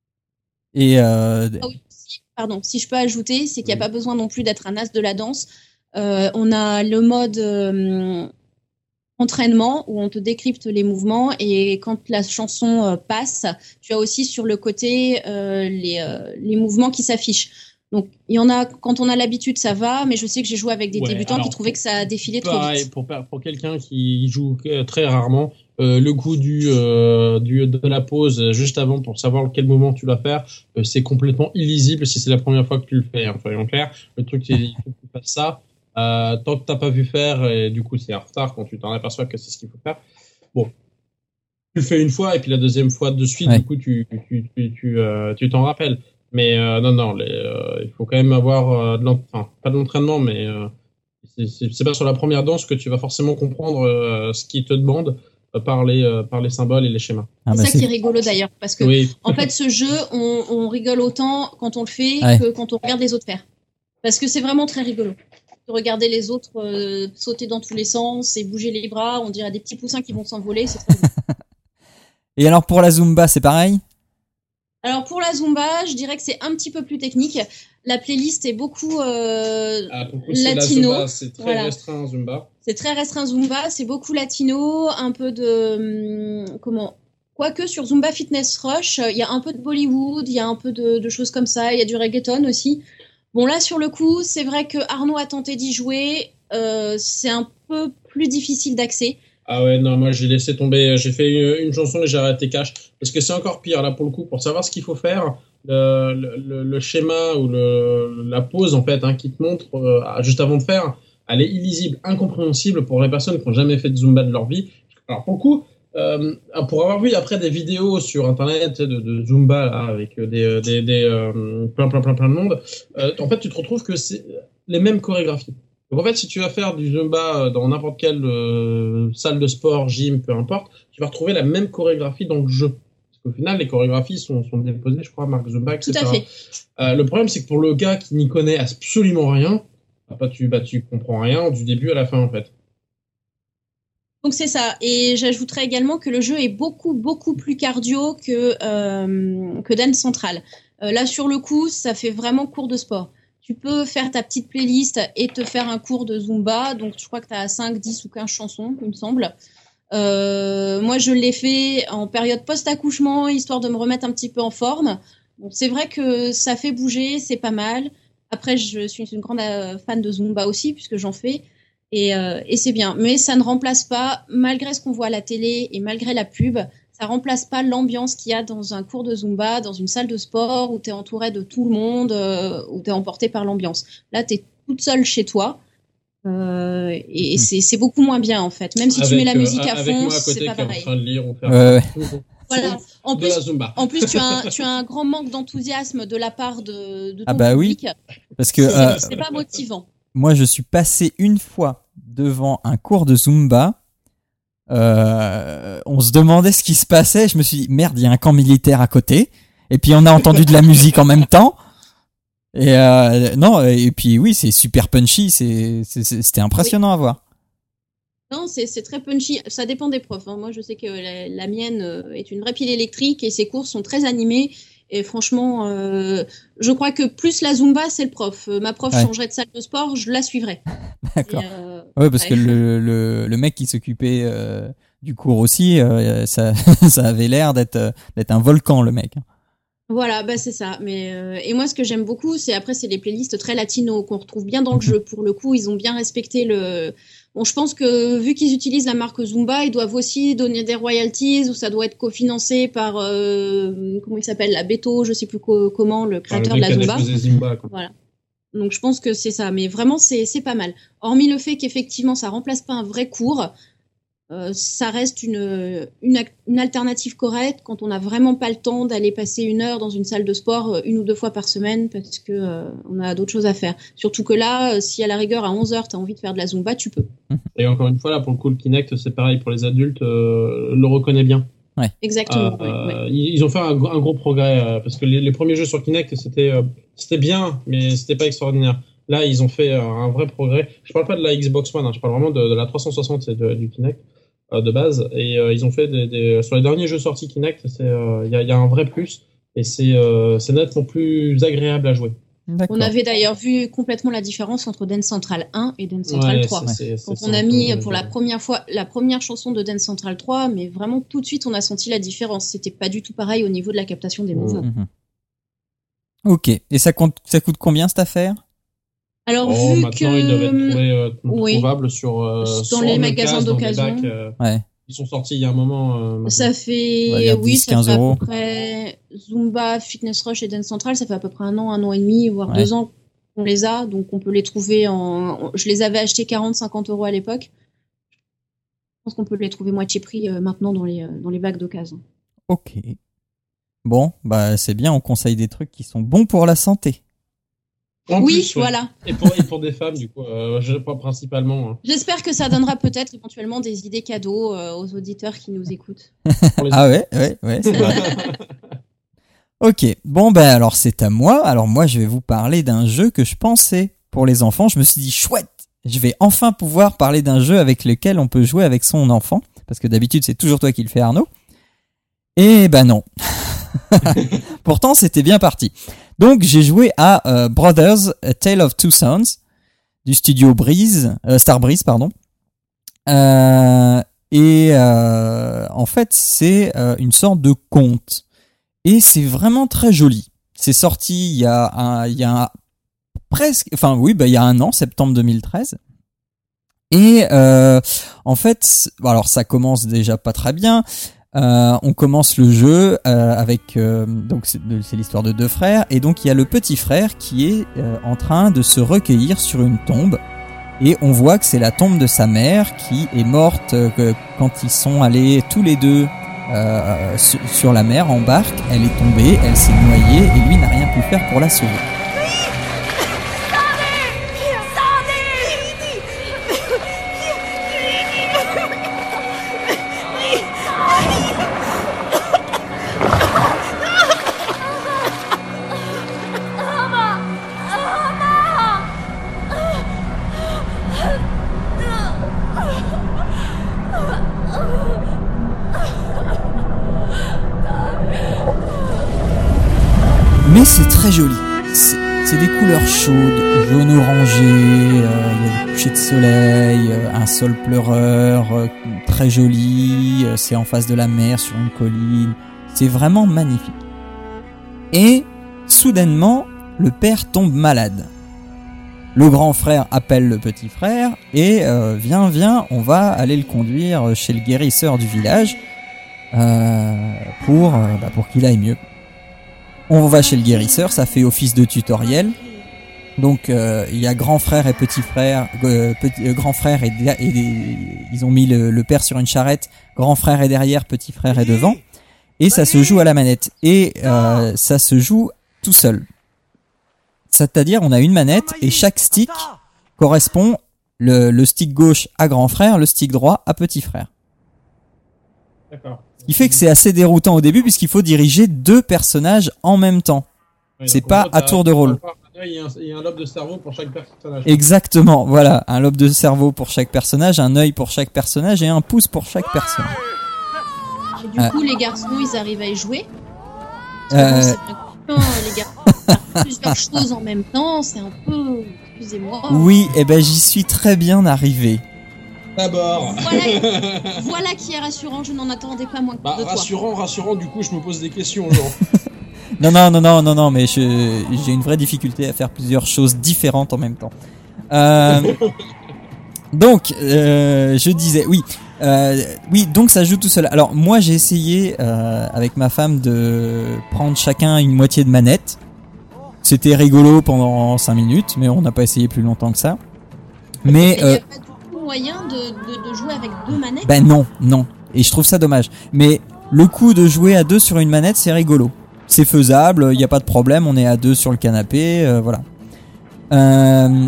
Et euh... ah oui, si, pardon, si je peux ajouter, c'est qu'il n'y a oui. pas besoin non plus d'être un as de la danse. Euh, on a le mode euh, entraînement où on te décrypte les mouvements et quand la chanson euh, passe, tu as aussi sur le côté euh, les, euh, les mouvements qui s'affichent. Donc, il y en a, quand on a l'habitude, ça va, mais je sais que j'ai joué avec des ouais, débutants alors, qui trouvaient que ça défilait pareil, trop vite. Pour, pour quelqu'un qui joue très rarement, euh, le coup du, euh, du, de la pause juste avant pour savoir quel moment tu dois faire, euh, c'est complètement illisible si c'est la première fois que tu le fais, hein, soyons clairs. Le truc, c'est qu'il faut que tu fasses ça. Euh, tant que t'as pas vu faire, et du coup, c'est en retard quand tu t'en aperçois que c'est ce qu'il faut faire. Bon. Tu le fais une fois, et puis la deuxième fois de suite, ouais. du coup, tu, tu, tu, tu, euh, tu t'en rappelles. Mais euh, non, non, les, euh, il faut quand même avoir euh, de enfin, pas de l'entraînement, mais euh, c'est, c'est, c'est pas sur la première danse que tu vas forcément comprendre euh, ce qu'ils te demandent euh, par, les, euh, par les symboles et les schémas. Ah, c'est bah ça c'est... qui est rigolo d'ailleurs, parce que oui. en fait, ce jeu, on, on rigole autant quand on le fait ouais. que quand on regarde les autres faire. Parce que c'est vraiment très rigolo. De regarder les autres euh, sauter dans tous les sens et bouger les bras, on dirait des petits poussins qui vont s'envoler, c'est très bien. Et alors pour la Zumba, c'est pareil ? Alors pour la Zumba, je dirais que c'est un petit peu plus technique. La playlist est beaucoup euh, ah, pour latino. C'est, la Zumba, c'est très voilà. restreint Zumba. C'est très restreint Zumba, c'est beaucoup latino, un peu de hum, comment quoique sur Zumba Fitness Rush, il y a un peu de Bollywood, il y a un peu de, de choses comme ça, il y a du reggaeton aussi. Bon là sur le coup, c'est vrai que Arnaud a tenté d'y jouer, euh, c'est un peu plus difficile d'accès. Ah ouais, non, moi j'ai laissé tomber, j'ai fait une, une chanson et j'ai arrêté cash, parce que c'est encore pire là pour le coup, pour savoir ce qu'il faut faire, le, le, le schéma ou le, la pause en fait hein, qui te montre euh, juste avant de faire, elle est illisible, incompréhensible pour les personnes qui n'ont jamais fait de Zumba de leur vie. Alors pour le coup, euh, pour avoir vu après des vidéos sur internet de, de Zumba là, avec des, des, des euh, plein plein plein plein de monde, euh, en fait tu te retrouves que c'est les mêmes chorégraphies. Donc en fait, si tu vas faire du Zumba dans n'importe quelle euh, salle de sport, gym, peu importe, tu vas retrouver la même chorégraphie dans le jeu. Parce qu'au final, les chorégraphies sont, sont déposées, je crois, à Marc Zumba, et cetera. Tout à fait. Euh, le problème, c'est que pour le gars qui n'y connaît absolument rien, bah, tu, bah, tu comprends rien du début à la fin, en fait. Donc c'est ça. Et j'ajouterais également que le jeu est beaucoup, beaucoup plus cardio que, euh, que Dance Central. Euh, là, sur le coup, ça fait vraiment cours de sport. Tu peux faire ta petite playlist et te faire un cours de Zumba. Donc, je crois que tu as cinq, dix ou quinze chansons, il me semble. Euh, moi, je l'ai fait en période post-accouchement, histoire de me remettre un petit peu en forme. Bon, c'est vrai que ça fait bouger, c'est pas mal. Après, je suis une grande fan de Zumba aussi, puisque j'en fais. Et, euh, et c'est bien. Mais ça ne remplace pas, malgré ce qu'on voit à la télé et malgré la pub, ça remplace pas l'ambiance qu'il y a dans un cours de Zumba, dans une salle de sport où tu es entouré de tout le monde, euh, où tu es emporté par l'ambiance. Là, tu es toute seule chez toi euh, et, et c'est, c'est beaucoup moins bien en fait. Même si avec, tu mets la musique euh, à fond, moi à côté c'est pas qui est pareil. En train de lire ou faire euh... Voilà. En de plus, la Zumba. en plus tu, as un, tu as un grand manque d'enthousiasme de la part de, de ton ah bah public. Oui, parce que c'est, euh, c'est pas motivant. Moi, je suis passé une fois devant un cours de Zumba. Euh, on se demandait ce qui se passait. Je me suis dit merde, il y a un camp militaire à côté. Et puis on a entendu de la musique en même temps. Et euh, non, et puis oui, c'est super punchy. C'est, c'est c'était impressionnant oui. à voir. Non, c'est, c'est très punchy. Ça dépend des profs. Hein. Moi, je sais que la, la mienne est une vraie pile électrique et ses cours sont très animés. Et franchement, euh, je crois que plus la Zumba, c'est le prof. Ma prof ouais. changerait de salle de sport, je la suivrais. D'accord. Euh, ouais, parce ouais. que le, le, le mec qui s'occupait euh, du cours aussi, euh, ça, ça avait l'air d'être, d'être un volcan, le mec. Voilà, bah c'est ça. Mais euh, et moi, ce que j'aime beaucoup, c'est après, c'est les playlists très latino qu'on retrouve bien dans le jeu. Pour le coup, ils ont bien respecté le. Bon, je pense que vu qu'ils utilisent la marque Zumba, ils doivent aussi donner des royalties ou ça doit être cofinancé par euh, comment il s'appelle, la Beto, je sais plus co- comment, le créateur ah, le de la Zumba. Zumba quoi. Voilà. Donc je pense que c'est ça, mais vraiment c'est c'est pas mal. Hormis le fait qu'effectivement ça remplace pas un vrai cours, euh, ça reste une, une une alternative correcte quand on n'a vraiment pas le temps d'aller passer une heure dans une salle de sport une ou deux fois par semaine parce que euh, on a d'autres choses à faire. Surtout que là, si à la rigueur à onze heures t'as envie de faire de la Zumba, tu peux. Et encore une fois là pour le coup le Kinect c'est pareil pour les adultes, euh, le reconnaît bien. Ouais. Exactement. Euh, ouais, ouais. Ils, ils ont fait un, un gros progrès euh, parce que les, les premiers jeux sur Kinect c'était euh, c'était bien, mais c'était pas extraordinaire. Là, ils ont fait euh, un vrai progrès. Je parle pas de la Xbox One, hein, je parle vraiment de, de la trois cent soixante et de, du Kinect euh, de base. Et euh, ils ont fait des, des sur les derniers jeux sortis Kinect, c'est il euh, y, a, y a un vrai plus et c'est euh, c'est nettement plus agréable à jouer. D'accord. On avait d'ailleurs vu complètement la différence entre Dance Central un et Dance Central Ouais, trois. c'est- c'est- c'est- Donc c'est on un a peu- mis pour la première fois la première chanson de Dance Central trois, mais vraiment tout de suite on a senti la différence. C'était pas du tout pareil au niveau de la captation des mouvements. Mhm. Ok. Et ça, compte, ça coûte combien cette affaire? Alors Oh, vu maintenant, ils doivent être que trouvés, euh, oui. trouvables sur, euh, Dans sur les le magasins casse, dans des d'occasion. bacs, euh, Ouais. ils sont sortis il y a un moment. euh, maintenant. ça On va fait dire oui, dix, ça quinze fait à euros. peu près Zumba, Fitness Rush et Dance Central, ça fait à peu près un an, un an et demi, voire Ouais. deux ans qu'on les a, donc on peut les trouver en. Je les avais achetés quarante, cinquante euros à l'époque. Je pense qu'on peut les trouver moitié prix euh, maintenant dans les euh, dans les bacs d'occasion. Ok. Bon, bah c'est bien, on conseille des trucs qui sont bons pour la santé. En Oui, plus, ouais. voilà. Et pour, et pour des femmes, du coup, euh, je pas principalement. Hein. J'espère que ça donnera peut-être éventuellement des idées cadeaux euh, aux auditeurs qui nous écoutent. Pour les- Ah ouais, ouais, ouais, c'est vrai. Ok, bon ben alors c'est à moi. Alors moi je vais vous parler d'un jeu que je pensais pour les enfants. Je me suis dit chouette, je vais enfin pouvoir parler d'un jeu avec lequel on peut jouer avec son enfant. Parce que d'habitude c'est toujours toi qui le fais, Arnaud. Et ben non. Pourtant c'était bien parti. Donc j'ai joué à euh, Brothers A Tale of Two Sons du studio Breeze, euh, Star Breeze pardon. Euh, et euh, en fait c'est euh, une sorte de conte. Et c'est vraiment très joli. C'est sorti il y a un, il y a un, presque, enfin oui, bah il y a un an, septembre deux mille treize. Et euh, en fait, alors ça commence déjà pas très bien. Euh, on commence le jeu euh, avec euh, donc c'est, c'est l'histoire de deux frères et donc il y a le petit frère qui est euh, en train de se recueillir sur une tombe et on voit que c'est la tombe de sa mère qui est morte euh, quand ils sont allés tous les deux Euh, sur, sur la mer en barque. Elle est tombée, elle s'est noyée et lui n'a rien pu faire pour la sauver. Mais c'est très joli. C'est, c'est des couleurs chaudes, jaune orangé, euh, il y a des couchers de soleil, euh, un sol pleureur, euh, très joli, euh, c'est en face de la mer sur une colline. C'est vraiment magnifique. Et soudainement, le père tombe malade. Le grand frère appelle le petit frère et euh, viens, viens, on va aller le conduire chez le guérisseur du village euh, pour, euh, bah, pour qu'il aille mieux. On va chez le guérisseur, ça fait office de tutoriel. Donc euh, il y a grand frère et petit frère, euh, petit, euh, grand frère et, et, et ils ont mis le, le père sur une charrette, grand frère est derrière, petit frère est devant, et ça se joue à la manette et euh, ça se joue tout seul. C'est-à-dire on a une manette et chaque stick correspond le, le stick gauche à grand frère, le stick droit à petit frère. D'accord. Ce qui fait que c'est assez déroutant au début puisqu'il faut diriger deux personnages en même temps. Ouais, C'est donc, en pas gros, à t'as- tour de rôle. t'as un œil et un, et un lobe de cerveau pour chaque personnage. Exactement, voilà, un lobe de cerveau pour chaque personnage, un œil pour chaque personnage et un pouce pour chaque personne. Et du Euh. coup, les garçons, ils arrivent à y jouer. Euh, Parce que bon, c'est vrai que, non, les garçons, faire plusieurs choses en même temps, c'est un peu. Excusez-moi. Oui, et ben j'y suis très bien arrivé. D'abord. Voilà, voilà qui est rassurant. Je n'en attendais pas moins que Bah, de toi. rassurant, rassurant, du coup, je me pose des questions, genre. Non, non, non, non, non, non, mais je, j'ai une vraie difficulté à faire plusieurs choses différentes en même temps. Euh, donc, euh, je disais, oui, euh, oui, donc ça joue tout seul. Alors moi, j'ai essayé euh, avec ma femme de prendre chacun une moitié de manette. C'était rigolo pendant cinq minutes, mais on n'a pas essayé plus longtemps que ça. Mais Il n'y euh, a pas du tout moyen de, de, de jouer avec deux manettes. ben non, non. Et je trouve ça dommage. Mais le coup de jouer à deux sur une manette, c'est rigolo. C'est faisable, il n'y a pas de problème, on est à deux sur le canapé, euh, voilà. Euh,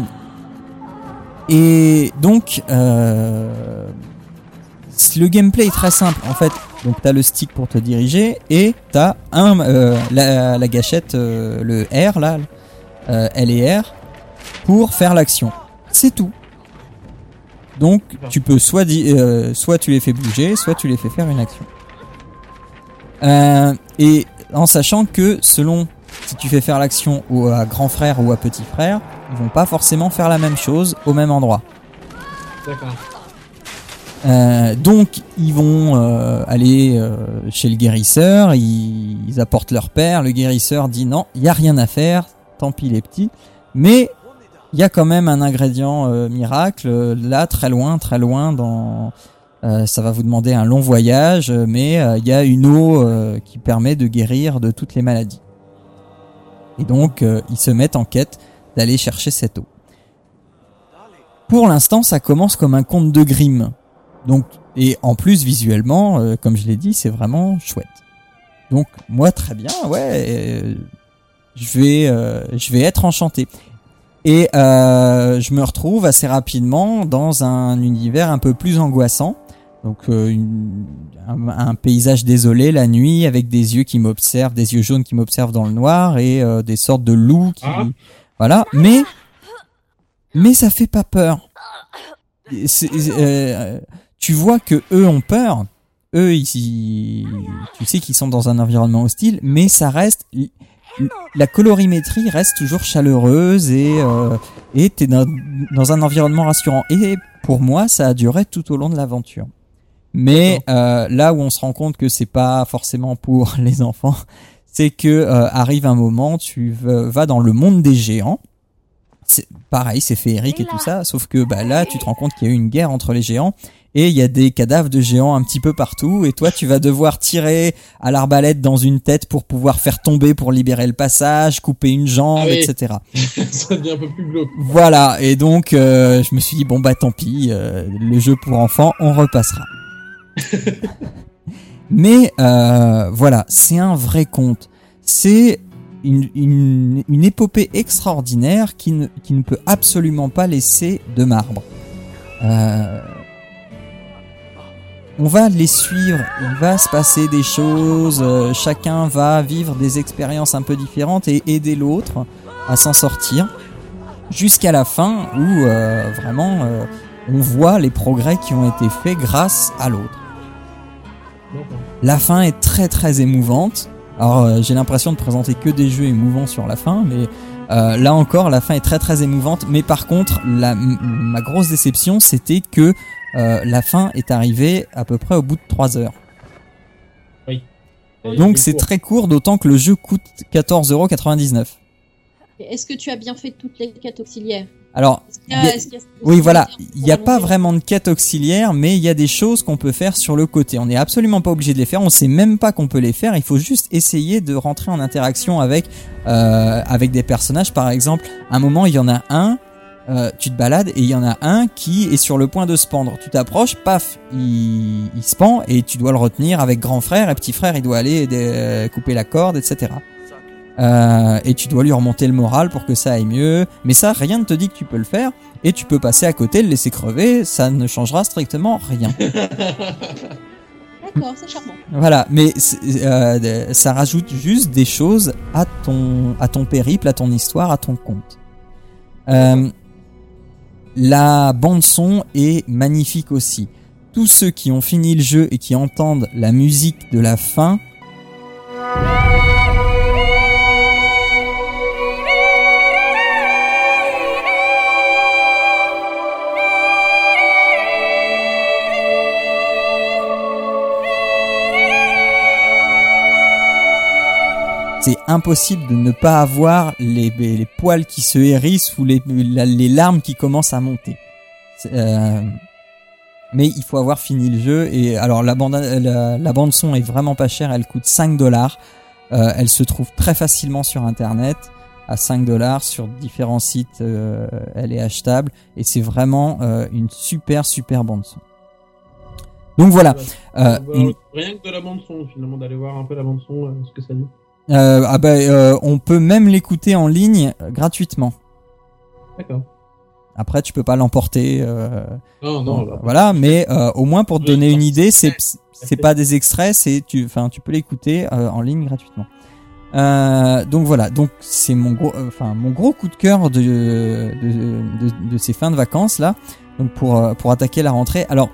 et donc, euh, le gameplay est très simple. En fait, Donc t'as le stick pour te diriger et t'as un euh, la, la gâchette, euh, le R là, euh, L et R pour faire l'action. C'est tout. Donc tu peux soit di- euh, soit tu les fais bouger, soit tu les fais faire une action. Euh, et en sachant que selon si tu fais faire l'action ou à grand frère ou à petit frère, ils vont pas forcément faire la même chose au même endroit. D'accord. Euh, donc ils vont euh, aller euh, chez le guérisseur, ils, ils apportent leur père, le guérisseur dit non, il y a rien à faire, tant pis les petits, mais il y a quand même un ingrédient euh, miracle euh, là très loin, très loin dans euh, ça va vous demander un long voyage, mais euh, il y a une eau euh, qui permet de guérir de toutes les maladies. Et donc euh, ils se mettent en quête d'aller chercher cette eau. Pour l'instant, ça commence comme un conte de Grimm. Donc, et en plus visuellement, euh, comme je l'ai dit, c'est vraiment chouette. Donc moi très bien, ouais, euh, je vais, euh, je vais être enchanté. Et euh, je me retrouve assez rapidement dans un univers un peu plus angoissant. Donc euh, une, un, un paysage désolé la nuit avec des yeux qui m'observent, des yeux jaunes qui m'observent dans le noir et euh, des sortes de loups qui, Ah. voilà. Mais mais ça fait pas peur. C'est, euh, tu vois que eux ont peur, eux ils, tu sais qu'ils sont dans un environnement hostile, mais ça reste, la colorimétrie reste toujours chaleureuse et euh, et t'es dans, dans un environnement rassurant. Et pour moi, ça a duré tout au long de l'aventure. Mais euh, là où on se rend compte que c'est pas forcément pour les enfants, c'est que euh, arrive un moment, tu vas dans le monde des géants. C'est pareil, c'est féerique et tout ça, sauf que bah là, tu te rends compte qu'il y a eu une guerre entre les géants et il y a des cadavres de géants un petit peu partout et toi, tu vas devoir tirer à l'arbalète dans une tête pour pouvoir faire tomber, pour libérer le passage, couper une jambe, Ah oui. et cetera. Ça devient un peu plus glauque. Voilà, et donc euh, je me suis dit bon bah tant pis, euh, le jeu pour enfants, on repassera. Mais euh, voilà, c'est un vrai conte. C'est Une, une, une épopée extraordinaire qui ne, qui ne peut absolument pas laisser de marbre. Euh, on va les suivre, il va se passer des choses, euh, chacun va vivre des expériences un peu différentes et aider l'autre à s'en sortir, jusqu'à la fin où euh, vraiment euh, on voit les progrès qui ont été faits grâce à l'autre. La fin est très très émouvante. Alors euh, j'ai l'impression de présenter que des jeux émouvants sur la fin, mais euh, là encore la fin est très très émouvante. Mais par contre, la, m- ma grosse déception, c'était que euh, la fin est arrivée à peu près au bout de trois heures. Oui. Donc c'est très court, d'autant que le jeu coûte quatorze euros quatre-vingt-dix-neuf. Est-ce que tu as bien fait toutes les quêtes auxiliaires? Alors, Est-ce qu'il y a- y a- est-ce qu'il y a- oui voilà, il pour n'y a pas remonter vraiment de quête auxiliaire, mais il y a des choses qu'on peut faire sur le côté. On n'est absolument pas obligé de les faire, on sait même pas qu'on peut les faire, il faut juste essayer de rentrer en interaction avec euh, avec des personnages. Par exemple, à un moment, il y en a un, euh, tu te balades et il y en a un qui est sur le point de se pendre. Tu t'approches, paf, il, il se pend et tu dois le retenir avec grand frère et petit frère, il doit aller aider, euh, couper la corde, et cetera. Euh, et tu dois lui remonter le moral pour que ça aille mieux. Mais ça, rien ne te dit que tu peux le faire. Et tu peux passer à côté, le laisser crever, ça ne changera strictement rien. D'accord, c'est charmant. Voilà, mais c'est- euh, ça rajoute juste des choses à ton, à ton périple, à ton histoire, à ton conte. Euh, la bande son est magnifique aussi. Tous ceux qui ont fini le jeu et qui entendent la musique de la fin, c'est impossible de ne pas avoir les, les poils qui se hérissent ou les, la- les larmes qui commencent à monter. C'est, Euh, mais il faut avoir fini le jeu. Et alors la bande, la, la bande son est vraiment pas chère, elle coûte cinq dollars. Euh, elle se trouve très facilement sur internet à cinq dollars sur différents sites. Euh, elle est achetable et c'est vraiment euh, une super super bande son. Donc voilà. Euh, Bah, une- Rien que de la bande son, finalement, d'aller voir un peu la bande son, euh, ce que ça dit. Euh, ah bah, euh, on peut même l'écouter en ligne euh, gratuitement. D'accord. Après, tu peux pas l'emporter. Euh, non, non. bon, bah, voilà, mais euh, au moins pour te donner une idée, c'est c'est pas des extraits, c'est tu, enfin, tu peux l'écouter euh, en ligne gratuitement. Euh, donc voilà, donc c'est mon gros, enfin euh, mon gros coup de cœur de de, de de de ces fins de vacances là. Donc pour euh, pour attaquer la rentrée. Alors.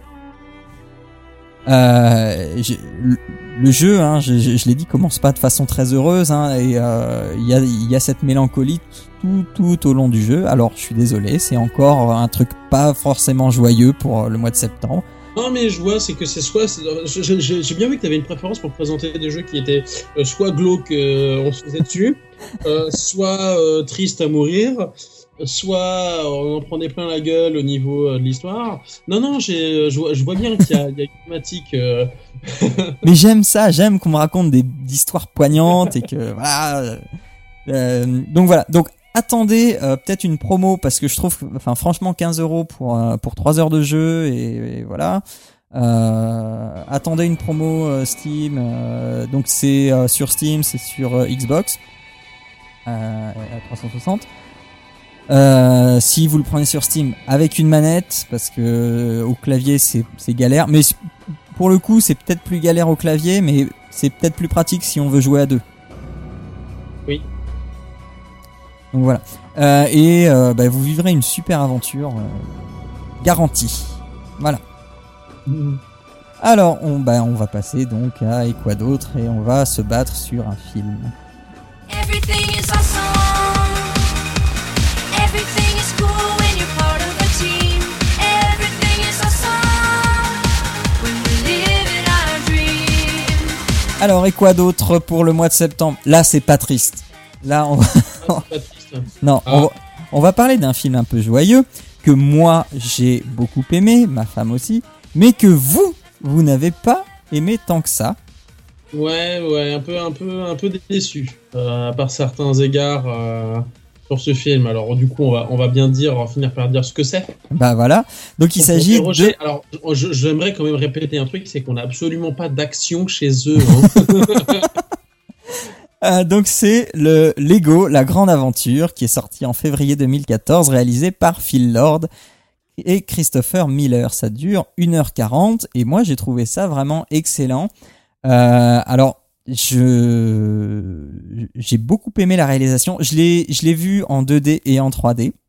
Euh, le, le jeu, hein, je, je, je l'ai dit, commence pas de façon très heureuse, hein, et il euh, y a il y a cette mélancolie tout tout au long du jeu. Alors je suis désolé, c'est encore un truc pas forcément joyeux pour le mois de septembre. Non mais je vois, c'est que c'est soit c'est, j'ai, j'ai bien vu que tu avais une préférence pour présenter des jeux qui étaient euh, soit glauques, euh, on se faisait dessus, euh, soit euh, tristes à mourir, soit on en prenait plein la gueule au niveau euh, de l'histoire. Non, non, j'ai, je, vois, je vois bien qu'il y a, il y a une thématique. Euh... Mais j'aime ça, j'aime qu'on me raconte des histoires poignantes et que voilà. Euh, donc voilà, donc attendez euh, peut-être une promo parce que je trouve, enfin franchement quinze euros pour euh, pour trois heures de jeu et, et voilà. Euh, attendez une promo euh, Steam, euh, donc c'est euh, sur Steam, c'est sur euh, Xbox euh, trois cent soixante. Euh, si vous le prenez sur Steam avec une manette, parce que euh, au clavier c'est c'est galère, mais pour le coup c'est peut-être plus galère au clavier, mais c'est peut-être plus pratique si on veut jouer à deux. Oui. Donc voilà. Euh, et euh, bah, vous vivrez une super aventure euh, garantie. Voilà. Mmh. Alors on bah on va passer donc à et quoi d'autre et on va se battre sur un film. Everything is awesome. Everything is cool when you're part of a team. Everything is awesome when we live in our dream. Alors et quoi d'autre pour le mois de septembre? Là c'est pas triste. Là on va Ah, c'est pas triste. non, Ah. on, va, on va parler d'un film un peu joyeux que moi j'ai beaucoup aimé, ma femme aussi, mais que vous vous n'avez pas aimé tant que ça. Ouais, ouais, un peu, un peu, un peu déçu euh, par certains égards euh, sur ce film. Alors du coup, on va, on va bien dire, on va finir par dire ce que c'est. Bah voilà. Donc il On s'agit peut Roger, de. Alors, je, j'aimerais quand même répéter un truc, c'est qu'on n'a absolument pas d'action chez eux. Hein. Euh, donc c'est le Lego, la grande aventure, qui est sorti en février deux mille quatorze, réalisé par Phil Lord et Christopher Miller. Ça dure une heure quarante et moi j'ai trouvé ça vraiment excellent. Euh, alors je j'ai beaucoup aimé la réalisation. Je l'ai je l'ai vu en deux D et en trois D.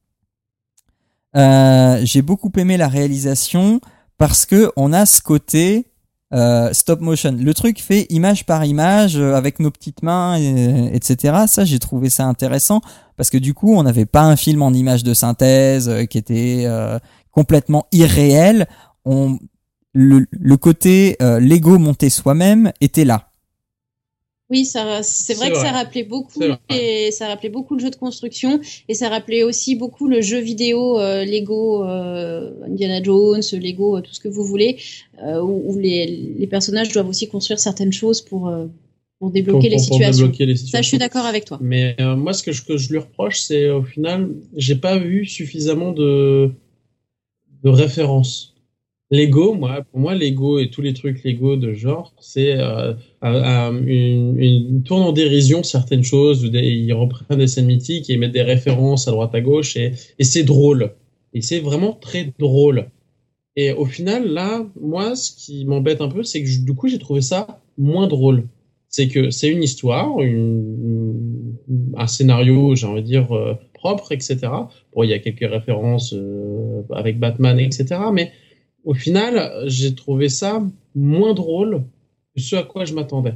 Euh, j'ai beaucoup aimé la réalisation parce que on a ce côté Euh, stop motion. Le truc fait image par image euh, avec nos petites mains, et, etc. Ça, j'ai trouvé ça intéressant parce que du coup, on n'avait pas un film en image de synthèse euh, qui était euh, complètement irréel. On, le, le côté euh, Lego monté soi-même était là. Oui, ça, c'est vrai C'est que vrai. ça rappelait beaucoup C'est vrai. et ça rappelait beaucoup le jeu de construction et ça rappelait aussi beaucoup le jeu vidéo euh, Lego euh, Indiana Jones, Lego euh, tout ce que vous voulez, euh, où, où les, les personnages doivent aussi construire certaines choses pour euh, pour débloquer Pour- les pour- pour situations. débloquer les situations. Ça, je suis d'accord avec toi. Mais euh, moi, ce que je, que je lui reproche, c'est au final, j'ai pas vu suffisamment de, de références. Lego, moi, pour moi, Lego et tous les trucs Lego de genre, c'est euh, euh, une, une tourne en dérision certaines choses. Des, ils reprennent des scènes mythiques et ils mettent des références à droite à gauche et, et c'est drôle. Et c'est vraiment très drôle. Et au final, là, moi, ce qui m'embête un peu, c'est que je- du coup, j'ai trouvé ça moins drôle. C'est que c'est une histoire, une, un scénario, j'ai envie de dire, euh, propre, et cetera. Bon, il y a quelques références euh, avec Batman, et cetera. Mais au final, j'ai trouvé ça moins drôle que ce à quoi je m'attendais.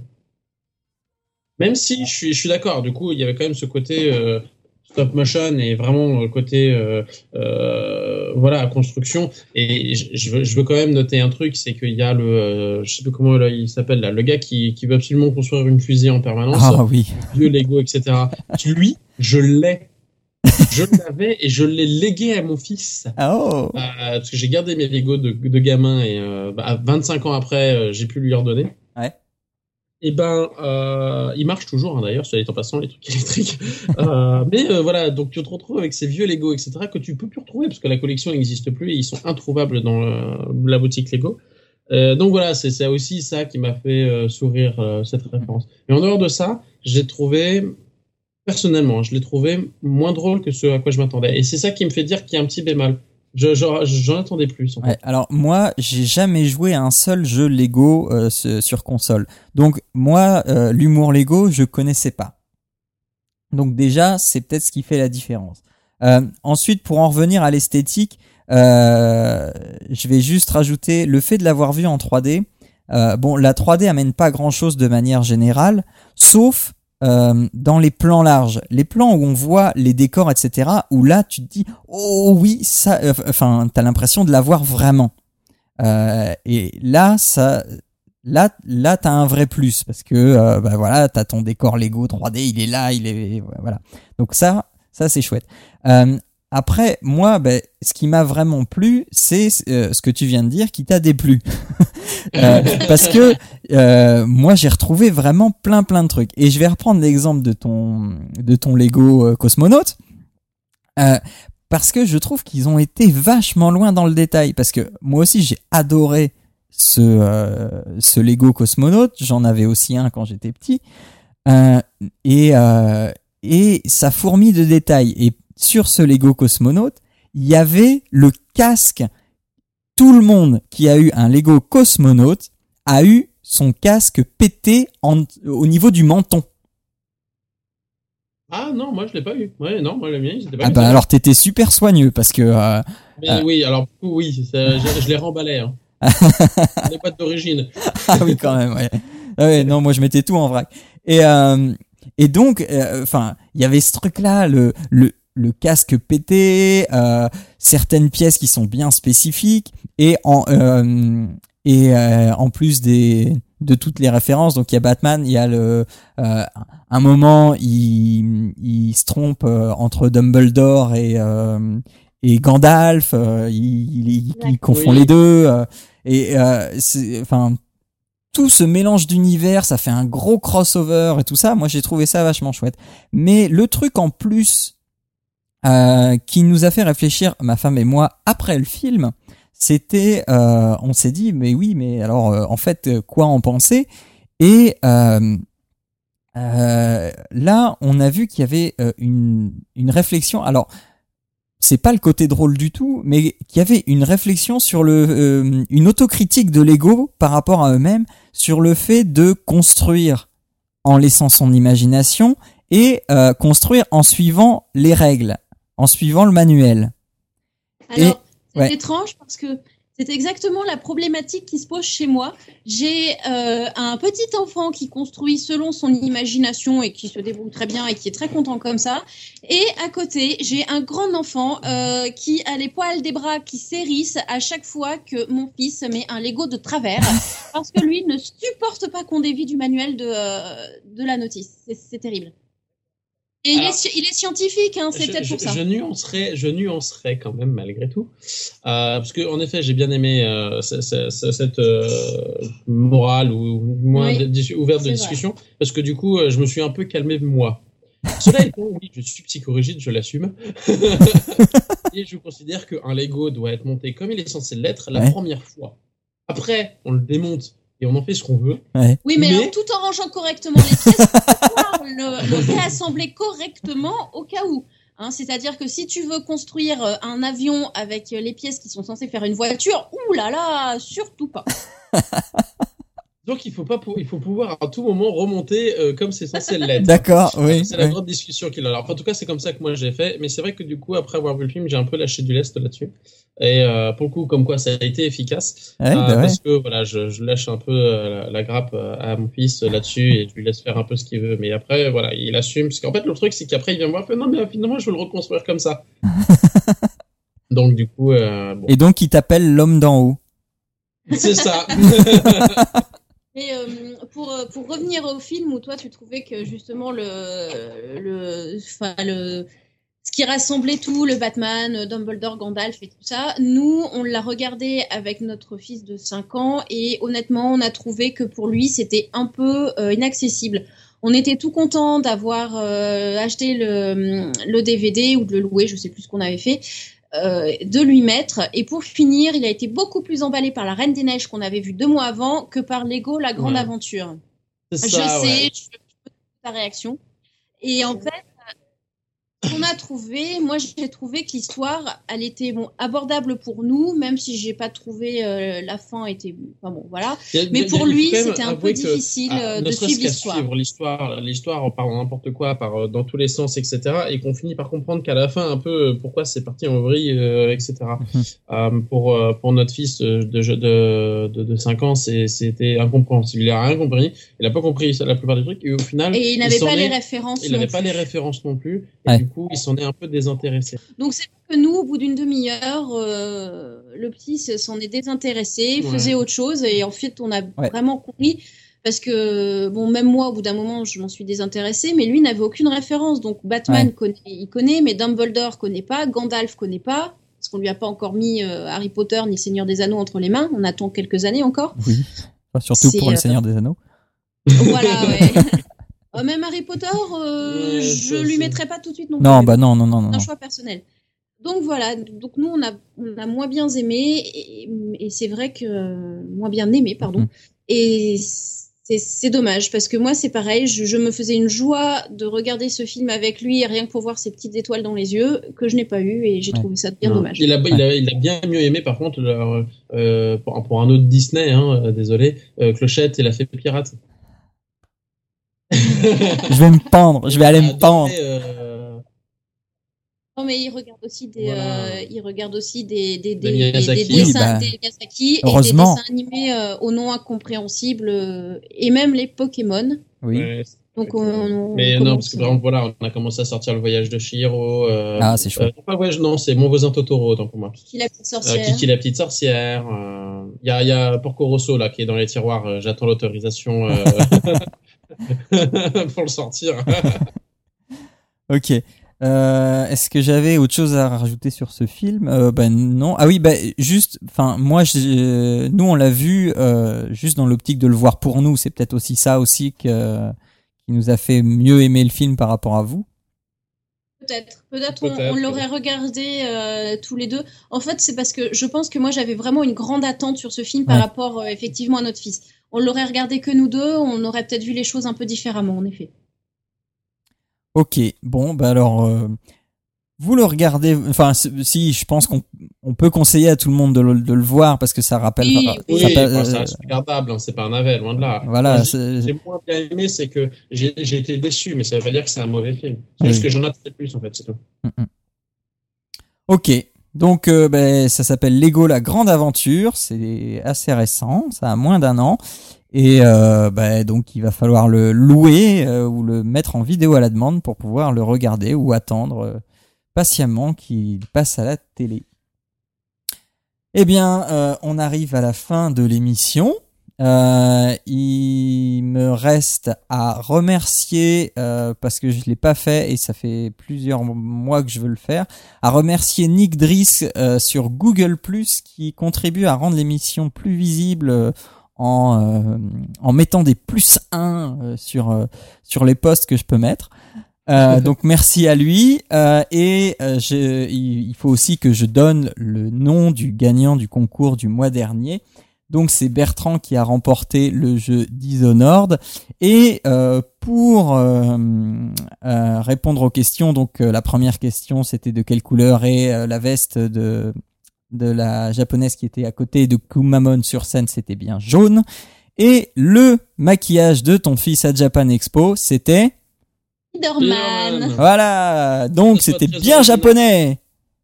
Même si je suis, je suis d'accord, du coup, il y avait quand même ce côté euh, stop motion et vraiment le côté euh, euh, voilà construction. Et je, je, veux, je veux quand même noter un truc, c'est qu'il y a le, euh, je sais plus comment là, il s'appelle là, le gars qui, qui veut absolument construire une fusée en permanence, Ah oui. vieux Lego, et cetera. Lui, je l'ai, je l'avais et je l'ai légué à mon fils. Ah oh. Euh, parce que j'ai gardé mes Lego de, de gamin et euh, bah, vingt-cinq ans après, euh, j'ai pu lui redonner. Ouais. Et ben, euh, il marche toujours, hein, d'ailleurs, soit dit en passant, les trucs électriques. euh, mais euh, voilà, donc tu te retrouves avec ces vieux Lego, et cetera, que tu peux plus retrouver parce que la collection n'existe plus et ils sont introuvables dans euh, la boutique Lego. Euh, donc voilà, c'est, c'est aussi ça qui m'a fait euh, sourire, euh, cette référence. Mais en dehors de ça, j'ai trouvé personnellement, je l'ai trouvé moins drôle que ce à quoi je m'attendais. Et c'est ça qui me fait dire qu'il y a un petit bémol. Je, je, j'en attendais plus. En fait. Ouais, alors moi, j'ai jamais joué à un seul jeu Lego euh, sur console. Donc moi, euh, l'humour Lego, je connaissais pas. Donc déjà, c'est peut-être ce qui fait la différence. Euh, ensuite, pour en revenir à l'esthétique, euh, je vais juste rajouter le fait de l'avoir vu en trois D. Euh, bon, la trois D amène pas grand-chose de manière générale, sauf euh, dans les plans larges, les plans où on voit les décors, et cetera. Où là, tu te dis, oh oui, ça, enfin, euh, t'as l'impression de l'avoir vraiment. Euh, et là, ça, là, là, t'as un vrai plus parce que, euh, bah voilà, t'as ton décor Lego trois D, il est là, il est, voilà. Donc ça, ça c'est chouette. Euh, Après, moi, ben, ce qui m'a vraiment plu, c'est euh, ce que tu viens de dire qui t'a déplu. euh, parce que euh, moi, j'ai retrouvé vraiment plein plein de trucs. Et je vais reprendre l'exemple de ton de ton Lego euh, cosmonaute, euh, parce que je trouve qu'ils ont été vachement loin dans le détail. Parce que moi aussi, j'ai adoré ce euh, ce Lego cosmonaute. J'en avais aussi un quand j'étais petit, euh, et euh, et ça fourmille de détails. Et sur ce Lego cosmonaute, il y avait le casque. Tout le monde qui a eu un Lego cosmonaute a eu son casque pété en, au niveau du menton. Ah non, moi je l'ai pas eu. Ouais, non, moi le mien, j'étais pas. Ah bah alors t'étais super soigneux parce que. Euh, Mais euh... oui, alors oui, ça, je, je les remballais. Hein. Les boîtes d'origine. Ah oui, quand même. Ouais. Ah ouais, non, moi je mettais tout en vrac. Et euh, et donc, enfin, euh, il y avait ce truc-là, le le le casque pété, euh, certaines pièces qui sont bien spécifiques, et en euh, et euh, en plus des de toutes les références. Donc il y a Batman, il y a le euh, un moment il il se trompe euh, entre Dumbledore et euh, et Gandalf, euh, il, il, il confond oui. les deux, euh, et euh, c'est enfin tout ce mélange d'univers, ça fait un gros crossover et tout ça. Moi j'ai trouvé ça vachement chouette. Mais le truc en plus Euh, qui nous a fait réfléchir, ma femme et moi, après le film, c'était, euh, on s'est dit, mais oui, mais alors, euh, en fait, quoi en penser? Et euh, euh, là, on a vu qu'il y avait euh, une, une réflexion. Alors, c'est pas le côté drôle du tout, mais qu'il y avait une réflexion sur le, euh, une autocritique de l'ego par rapport à eux-mêmes sur le fait de construire en laissant son imagination et euh, construire en suivant les règles. En suivant le manuel. Alors, Et, c'est ouais. étrange parce que c'est exactement la problématique qui se pose chez moi. J'ai euh, un petit enfant qui construit selon son imagination et qui se débrouille très bien et qui est très content comme ça. Et à côté, j'ai un grand enfant euh, qui a les poils des bras qui s'hérissent à chaque fois que mon fils met un Lego de travers parce que lui ne supporte pas qu'on dévie du manuel de, euh, de la notice. C'est, c'est terrible. Et Alors, il, est, il est scientifique, hein, c'est je, peut-être je, pour ça. Je nuancerais, je nuancerais quand même malgré tout, euh, parce que en effet, j'ai bien aimé euh, c- c- c- cette euh, morale ou moins oui, dis- ouverte de discussion, vrai. Parce que du coup, je me suis un peu calmé moi. Cela étant, oui, je suis psychorigide, je l'assume, et je considère qu'un Lego doit être monté comme il est censé l'être la ouais. première fois. Après, on le démonte. Et on en fait ce qu'on veut. Ouais. Oui, mais, mais... Alors, tout en rangeant correctement les pièces, pour pouvoir le, le réassembler correctement au cas où. Hein, c'est-à-dire que si tu veux construire un avion avec les pièces qui sont censées faire une voiture, ouh là là, surtout pas. Donc il faut pas, pour, il faut pouvoir à tout moment remonter euh, comme c'est censé l'être. D'accord, oui. C'est oui. la grande discussion qu'il a. Alors, enfin, en tout cas, c'est comme ça que moi j'ai fait. Mais c'est vrai que du coup, après avoir vu le film, j'ai un peu lâché du lest là-dessus. Et euh, pour le coup, comme quoi ça a été efficace, ouais, euh, bah parce ouais. que voilà, je, je lâche un peu euh, la, la grappe à mon fils là-dessus et je lui laisse faire un peu ce qu'il veut. Mais après, voilà, il assume. Parce qu'en fait, le truc, c'est qu'après, il vient me voir, fait non, mais finalement, je veux le reconstruire comme ça. Donc du coup. Euh, bon. Et donc, il t'appelle l'homme d'en haut. C'est ça. Mais euh, pour pour revenir au film où toi tu trouvais que justement le le enfin le ce qui rassemblait tout, le Batman, Dumbledore, Gandalf et tout ça, nous on l'a regardé avec notre fils de cinq ans et honnêtement on a trouvé que pour lui c'était un peu euh, inaccessible. On était tout content d'avoir euh, acheté le le D V D ou de le louer, je sais plus ce qu'on avait fait. Euh, de lui mettre, et pour finir il a été beaucoup plus emballé par la Reine des Neiges qu'on avait vu deux mois avant que par Lego La Grande ouais. Aventure. C'est je ça, sais, ouais. je sais ta réaction, et en fait On a trouvé, moi j'ai trouvé que l'histoire, elle était bon, abordable pour nous, même si j'ai pas trouvé euh, la fin était, enfin bon voilà. Il y a- Mais il y a- pour il faut lui, quand même c'était un peu avouer que, difficile ah, euh, ne de serait-ce suivre qu'à l'histoire. suivre l'histoire, l'histoire par n'importe quoi, par euh, dans tous les sens, et cetera. Et qu'on finit par comprendre qu'à la fin un peu euh, pourquoi c'est parti en vrille, euh, et cetera. euh, pour euh, pour notre fils euh, de de de, de, de cinq ans, c'est c'était incompréhensible. Il a rien compris. Il a pas compris la plupart des trucs. Et au final, Et il n'avait s'en pas les est- références. Il non n'avait pas plus. les références non plus. Et Ouais. du coup, il s'en est un peu désintéressé. Donc c'est vrai que nous, au bout d'une demi-heure, euh, le petit se- s'en est désintéressé, Ouais. faisait autre chose, et en fait, on a Ouais. vraiment compris. Parce que, bon, même moi, au bout d'un moment, je m'en suis désintéressée, mais lui n'avait aucune référence. Donc, Batman, Ouais. connaît, il connaît, mais Dumbledore connaît pas, Gandalf connaît pas, parce qu'on lui a pas encore mis euh, Harry Potter ni Seigneur des Anneaux entre les mains. On attend quelques années encore. Oui. Enfin, surtout C'est, pour le euh, Seigneur des Anneaux. Voilà, ouais. Euh, même Harry Potter, euh, Ouais, je ça, lui c'est- mettrais pas tout de suite non, Non, plus. bah non, non, non, non. C'est non. un choix personnel. Donc voilà, donc nous on a, on a moins bien aimé et, et c'est vrai que moins bien aimé pardon Mhm. et c'est, c'est dommage parce que moi c'est pareil, je, je me faisais une joie de regarder ce film avec lui rien que pour voir ses petites étoiles dans les yeux que je n'ai pas eu et j'ai Ouais. trouvé ça bien Non. dommage. Il a, il, a, il a bien mieux aimé, par contre, le, euh, pour, pour un autre Disney, hein, euh, désolé, euh, Clochette et la Fée Pirate. Je vais me pendre, je vais aller Il a me pendre. adoré, euh, Non mais il regarde aussi des, Voilà. euh, il regarde aussi des des Des des, des, Miyazaki. des dessins, Oui, bah, des Miyazaki et des heureusement. dessins animés euh, au nom incompréhensible euh, et même les Pokémon. Oui. ouais, Donc Ok. on, on Mais non, commence- parce que par exemple, voilà, on a commencé à sortir le voyage de Chihiro. Euh, Ah, c'est chouette. euh, pas le voyage, non, c'est Mon voisin Totoro, autant pour moi. Kiki la petite Euh, sorcière. Kiki la petite sorcière. euh, Il y a, il y a Porco Rosso là qui est dans les tiroirs. euh, J'attends l'autorisation euh, pour le sortir. Ok. Euh, est-ce que j'avais autre chose à rajouter sur ce film euh, Ben non. Ah oui, bah juste. Enfin, moi, j'ai- nous, on l'a vu euh, juste dans l'optique de le voir pour nous. C'est peut-être aussi ça aussi que qui nous a fait mieux aimer le film par rapport à vous. Peut-être, peut-être on, Peut-être. on l'aurait regardé euh, tous les deux. En fait, c'est parce que je pense que moi j'avais vraiment une grande attente sur ce film par Ouais. rapport euh, effectivement à notre fils. On l'aurait regardé que nous deux, on aurait peut-être vu les choses un peu différemment en effet. Ok. Bon, bah alors, euh, vous le regardez. Enfin, c- si, je pense qu'on on peut conseiller à tout le monde de le, de le voir parce que ça rappelle. Oui, enfin, oui. ça Oui, peut- enfin, ça euh, reste regardable, hein, c'est pas un navet, loin de là. Voilà. Moi, c'est- j'ai moins bien aimé, c'est que j'ai j'ai été déçu, mais ça veut pas dire que c'est un mauvais film. C'est Oui. juste que j'en attendais plus, en fait, c'est tout. Ok, donc euh, ben, ça s'appelle Lego La Grande Aventure, c'est assez récent, ça a moins d'un an, et euh, ben, donc il va falloir le louer euh, ou le mettre en vidéo à la demande pour pouvoir le regarder ou attendre euh, patiemment qu'il passe à la télé. Eh bien, euh, on arrive à la fin de l'émission. Euh, il me reste à remercier, euh, parce que je l'ai pas fait et ça fait plusieurs mois que je veux le faire, à remercier Nick Driss euh, sur Google Plus qui contribue à rendre l'émission plus visible euh, en, euh, en mettant des plus un euh, sur, euh, sur les posts que je peux mettre. Euh, donc merci à lui euh, et euh, je, il, il faut aussi que je donne le nom du gagnant du concours du mois dernier. Donc c'est Bertrand qui a remporté le jeu Dishonored et euh, pour euh, euh, répondre aux questions, donc euh, la première question c'était de quelle couleur est euh, la veste de de la japonaise qui était à côté de Kumamon sur scène, c'était bien jaune, et le maquillage de ton fils à Japan Expo c'était Spider-Man. Spider-Man. voilà, donc Ça soit c'était très bien original. japonais.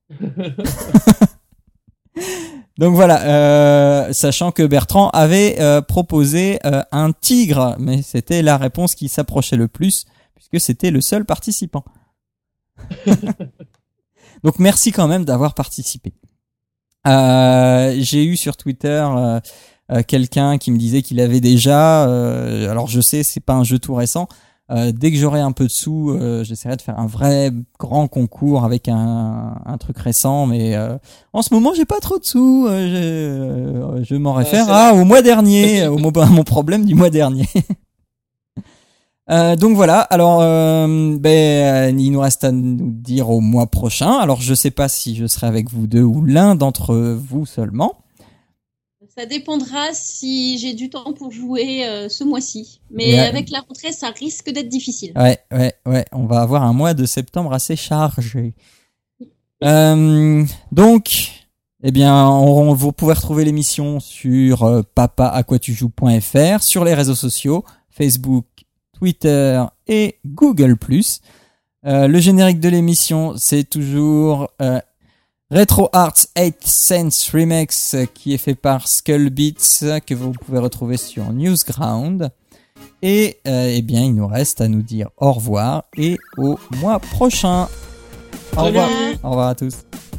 Donc voilà, euh, sachant que Bertrand avait euh, proposé euh, un tigre, mais c'était la réponse qui s'approchait le plus, puisque c'était le seul participant. Donc merci quand même d'avoir participé. Euh, j'ai eu sur Twitter euh, euh, quelqu'un qui me disait qu'il avait déjà, euh, alors je sais c'est pas un jeu tout récent, euh, dès que j'aurai un peu de sous, euh, j'essaierai de faire un vrai grand concours avec un, un truc récent, mais euh, en ce moment j'ai pas trop de sous, euh, je, euh, je m'en réfère c'est à, au mois dernier, au mo- à mon problème du mois dernier. Euh, donc voilà, alors euh, ben, il nous reste à nous dire au mois prochain. Alors je sais pas si je serai avec vous deux ou l'un d'entre vous seulement. Ça dépendra si j'ai du temps pour jouer euh, ce mois-ci. Mais Et, euh, avec la rentrée, ça risque d'être difficile. Ouais, ouais, ouais. On va avoir un mois de septembre assez chargé. Euh, donc, eh bien, on, vous pouvez retrouver l'émission sur euh, papa à quoi tu joues point f r, sur les réseaux sociaux, Facebook, Twitter et Google plus. Euh, le générique de l'émission, c'est toujours euh, Retro Arts eight Sense Remix euh, qui est fait par Skullbeats, euh, que vous pouvez retrouver sur Newsground. Et euh, eh bien, il nous reste à nous dire au revoir et au mois prochain. Au revoir. Au revoir à tous.